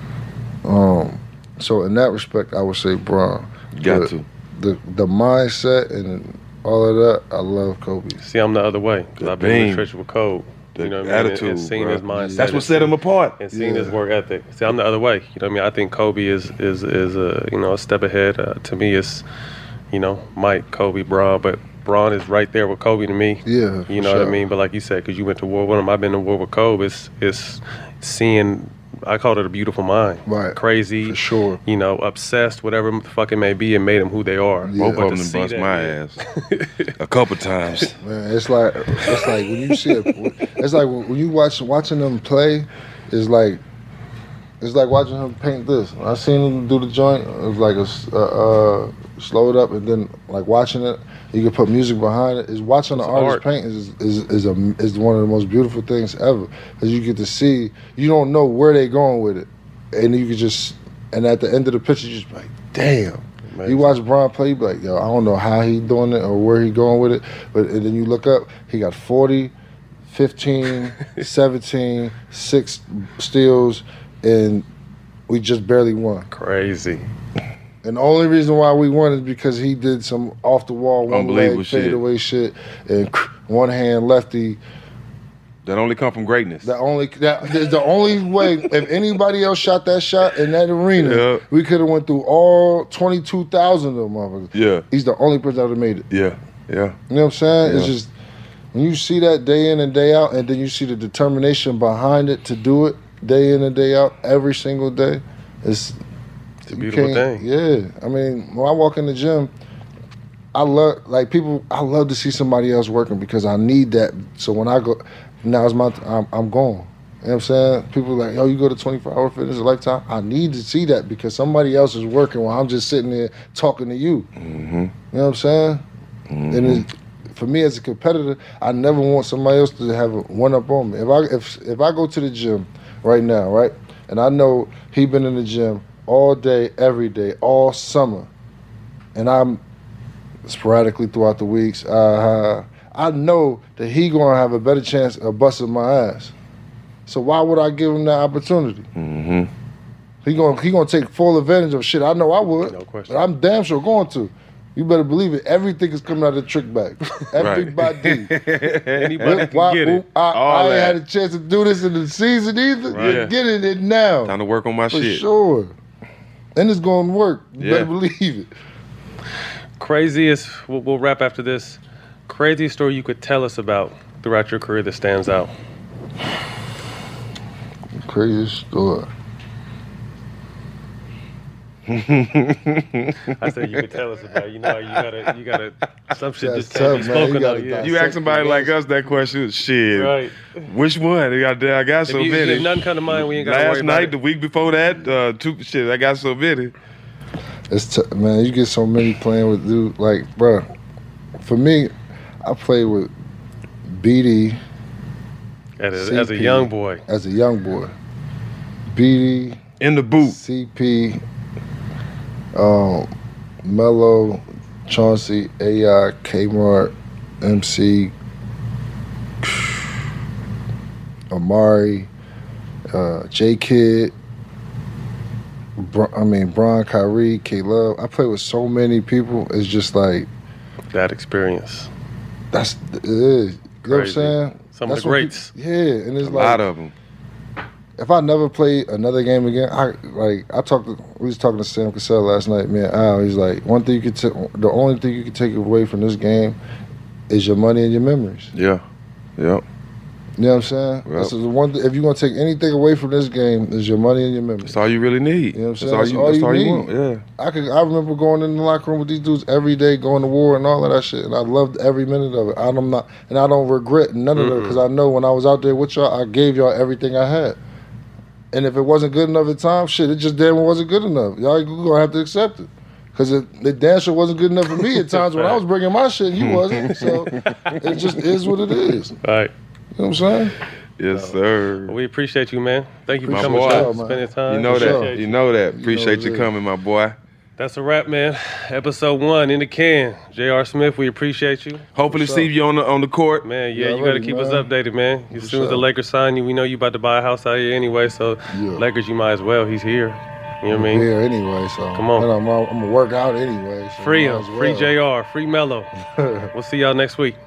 Um, so in that respect, I would say Bron. Got But to. The the mindset and all of that, I love Kobe. See, I'm the other way because The I've been in beam. the trench with Kobe. The You know what I mean? attitude, And, and seen bro. his mindset. That's what and set him seen- apart. And seeing his Yeah. work ethic. See, I'm the other way. You know what I mean? I think Kobe is is is a you know a step ahead. Uh, to me, it's you know Mike, Kobe, Bron, but Bron is right there with Kobe to me. Yeah, You for know what I sure. mean? But like you said, because you went to war with him, I've been to war with Kobe. It's it's seeing. I call it a beautiful mind. Right. Crazy. For sure. You know, obsessed, whatever the fuck it may be, it made them who they are. Yeah. Both But of to them see bust that, my yeah. ass a couple times. Man, it's like it's like when you see it. It's like when you watch watching them play. It's like it's like watching him paint this. I seen him do the joint. It was like a s- uh, uh, slow it up and then like watching it. You can put music behind it. Is watching the It's artist art. paint is is is a is one of the most beautiful things ever because you get to see. You don't know where they going with it, and you can just and at the end of the picture, you just be like, damn. You watch Bron play, you be like, yo, I don't know how he doing it or where he going with it. But and then you look up, he got forty, fifteen, seventeen, six steals, and we just barely won. Crazy. And the only reason why we won is because he did some off the wall, one leg fadeaway shit, and one hand lefty. That only come from greatness. That only that is the only way. If anybody else shot that shot in that arena, yeah. we could have went through all twenty-two thousand of them motherfuckers. Yeah, he's the only person that would have made it. Yeah, yeah. You know what I'm saying? Yeah. It's just when you see that day in and day out, and then you see the determination behind it to do it day in and day out every single day. It's It's a beautiful thing. Yeah. I mean, when I walk in the gym, I love, like people, I love to see somebody else working because I need that. So when I go, now it's my, I'm, I'm going. You know what I'm saying? People are like, oh, you go to twenty-four hour fitness a lifetime? I need to see that because somebody else is working while I'm just sitting there talking to you. Mm-hmm. You know what I'm saying? Mm-hmm. And it's, for me as a competitor, I never want somebody else to have a one up on me. If I if if I go to the gym right now, right, and I know he been in the gym all day, every day, all summer, and I'm sporadically throughout the weeks, uh, I know that he gonna have a better chance of busting my ass. So why would I give him that opportunity? Mm-hmm. He gonna he gonna take full advantage of shit. I know I would. No question. But I'm damn sure going to. You better believe it. Everything is coming out of the trick bag. Everybody. Anybody can Why, get it. I, All I ain't that. had a chance to do this in the season either. Right. You're getting it now. Time to work on my For shit. sure. And it's going to work. You Yeah. better believe it. Craziest, we'll, we'll wrap after this. Craziest story you could tell us about throughout your career that stands out. Craziest story. I said you could tell us about it. You know, you gotta, you gotta, some shit That's just can't be tough, man. You spoken gotta of. Yeah. You ask somebody like us that question, shit. Right. Which one? I got, I got so If, you, many. if nothing come to mind, we ain't gotta Last worry about night, it. the week before that, uh, two shit. I got so many. It's t- man, you get so many playing with dude. Like, bro, for me, I played with B D. As a, as a young boy. As a young boy. B D. In the boot. C P. Um, Mello, Chauncey, A I, Kmart, M C, Amari, uh, J Kid. Br- I mean, Bron, Kyrie, K-Love. I play with so many people. It's just like that experience. That's it is. You know what I'm Crazy. saying? Some That's of the what greats. People, yeah, and it's A like lot of them. if I never play another game again, I like I talked. To, we was talking to Sam Cassell last night. Man, Al, he's like, one thing you could, t- the only thing you can take away from this game is your money and your memories. Yeah, yeah. You know what I'm saying? Yep. This is the one. Th- if you're gonna take anything away from this game, is your money and your memories. That's all you really need. You know what I'm That's saying? all That's you. all That's you all you need. want. Yeah. I could. I remember going in the locker room with these dudes every day, going to war and all of that shit, and I loved every minute of it. I'm not, and I don't regret none of it because I know when I was out there with y'all, I gave y'all everything I had. And if it wasn't good enough at times, shit, it just damn wasn't good enough. Y'all gonna have to accept it. Because it, it damn sure wasn't good enough for me at times when I was bringing my shit and you wasn't. So it just is what it is. All right. You know what I'm saying? Yes, sir. Well, we appreciate you, man. Thank you for My coming boy. to spending time. You know that. Appreciate You know that. You Appreciate know you it. coming, my boy. That's a wrap, man. Episode one in the can. J R. Smith, we appreciate you. Hopefully For see sure. you on the on the court. Man, yeah, Yeah, you got to ready, keep man. us updated, man. As For soon as the sure. Lakers sign you, we know you about to buy a house out here anyway, so Yeah. Lakers, you might as well. He's here. You know what I mean? Here anyway, so Come on. and I'm, I'm gonna work out anyway. So Free might him. as well. Free J R. Free Mello. We'll see y'all next week.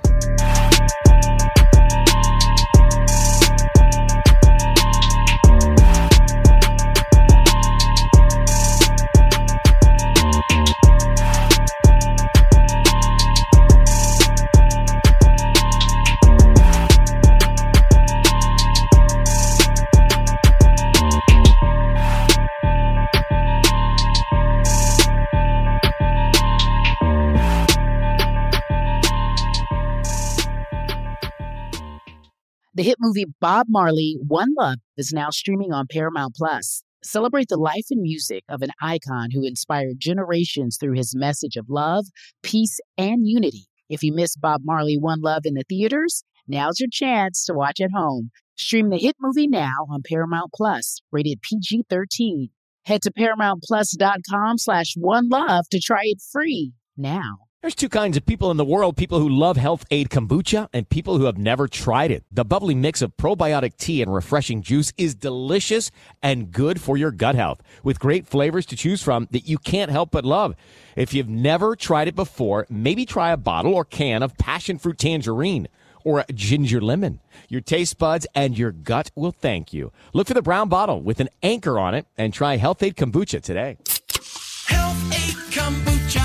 The hit movie Bob Marley, One Love is now streaming on Paramount Plus. Celebrate the life and music of an icon who inspired generations through his message of love, peace, and unity. If you missed Bob Marley, One Love in the theaters, now's your chance to watch at home. Stream the hit movie now on Paramount Plus, rated P G thirteen. Head to ParamountPlus.com slash One Love to try it free now. There's two kinds of people in the world, people who love Health Aid Kombucha and people who have never tried it. The bubbly mix of probiotic tea and refreshing juice is delicious and good for your gut health, with great flavors to choose from that you can't help but love. If you've never tried it before, maybe try a bottle or can of passion fruit tangerine or ginger lemon. Your taste buds and your gut will thank you. Look for the brown bottle with an anchor on it and try Health Aid Kombucha today. Health Aid Kombucha.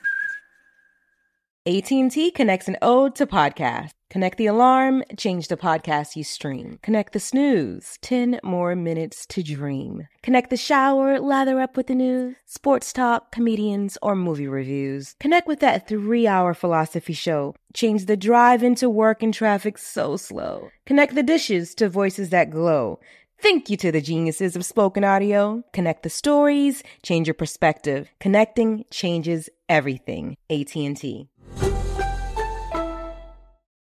A T and T connects an ode to podcast. Connect the alarm, change the podcast you stream. Connect the snooze, ten more minutes to dream. Connect the shower, lather up with the news, sports talk, comedians, or movie reviews. Connect with that three-hour philosophy show. Change the drive into work and traffic so slow. Connect the dishes to voices that glow. Thank you to the geniuses of spoken audio. Connect the stories, change your perspective. Connecting changes everything. A T and T.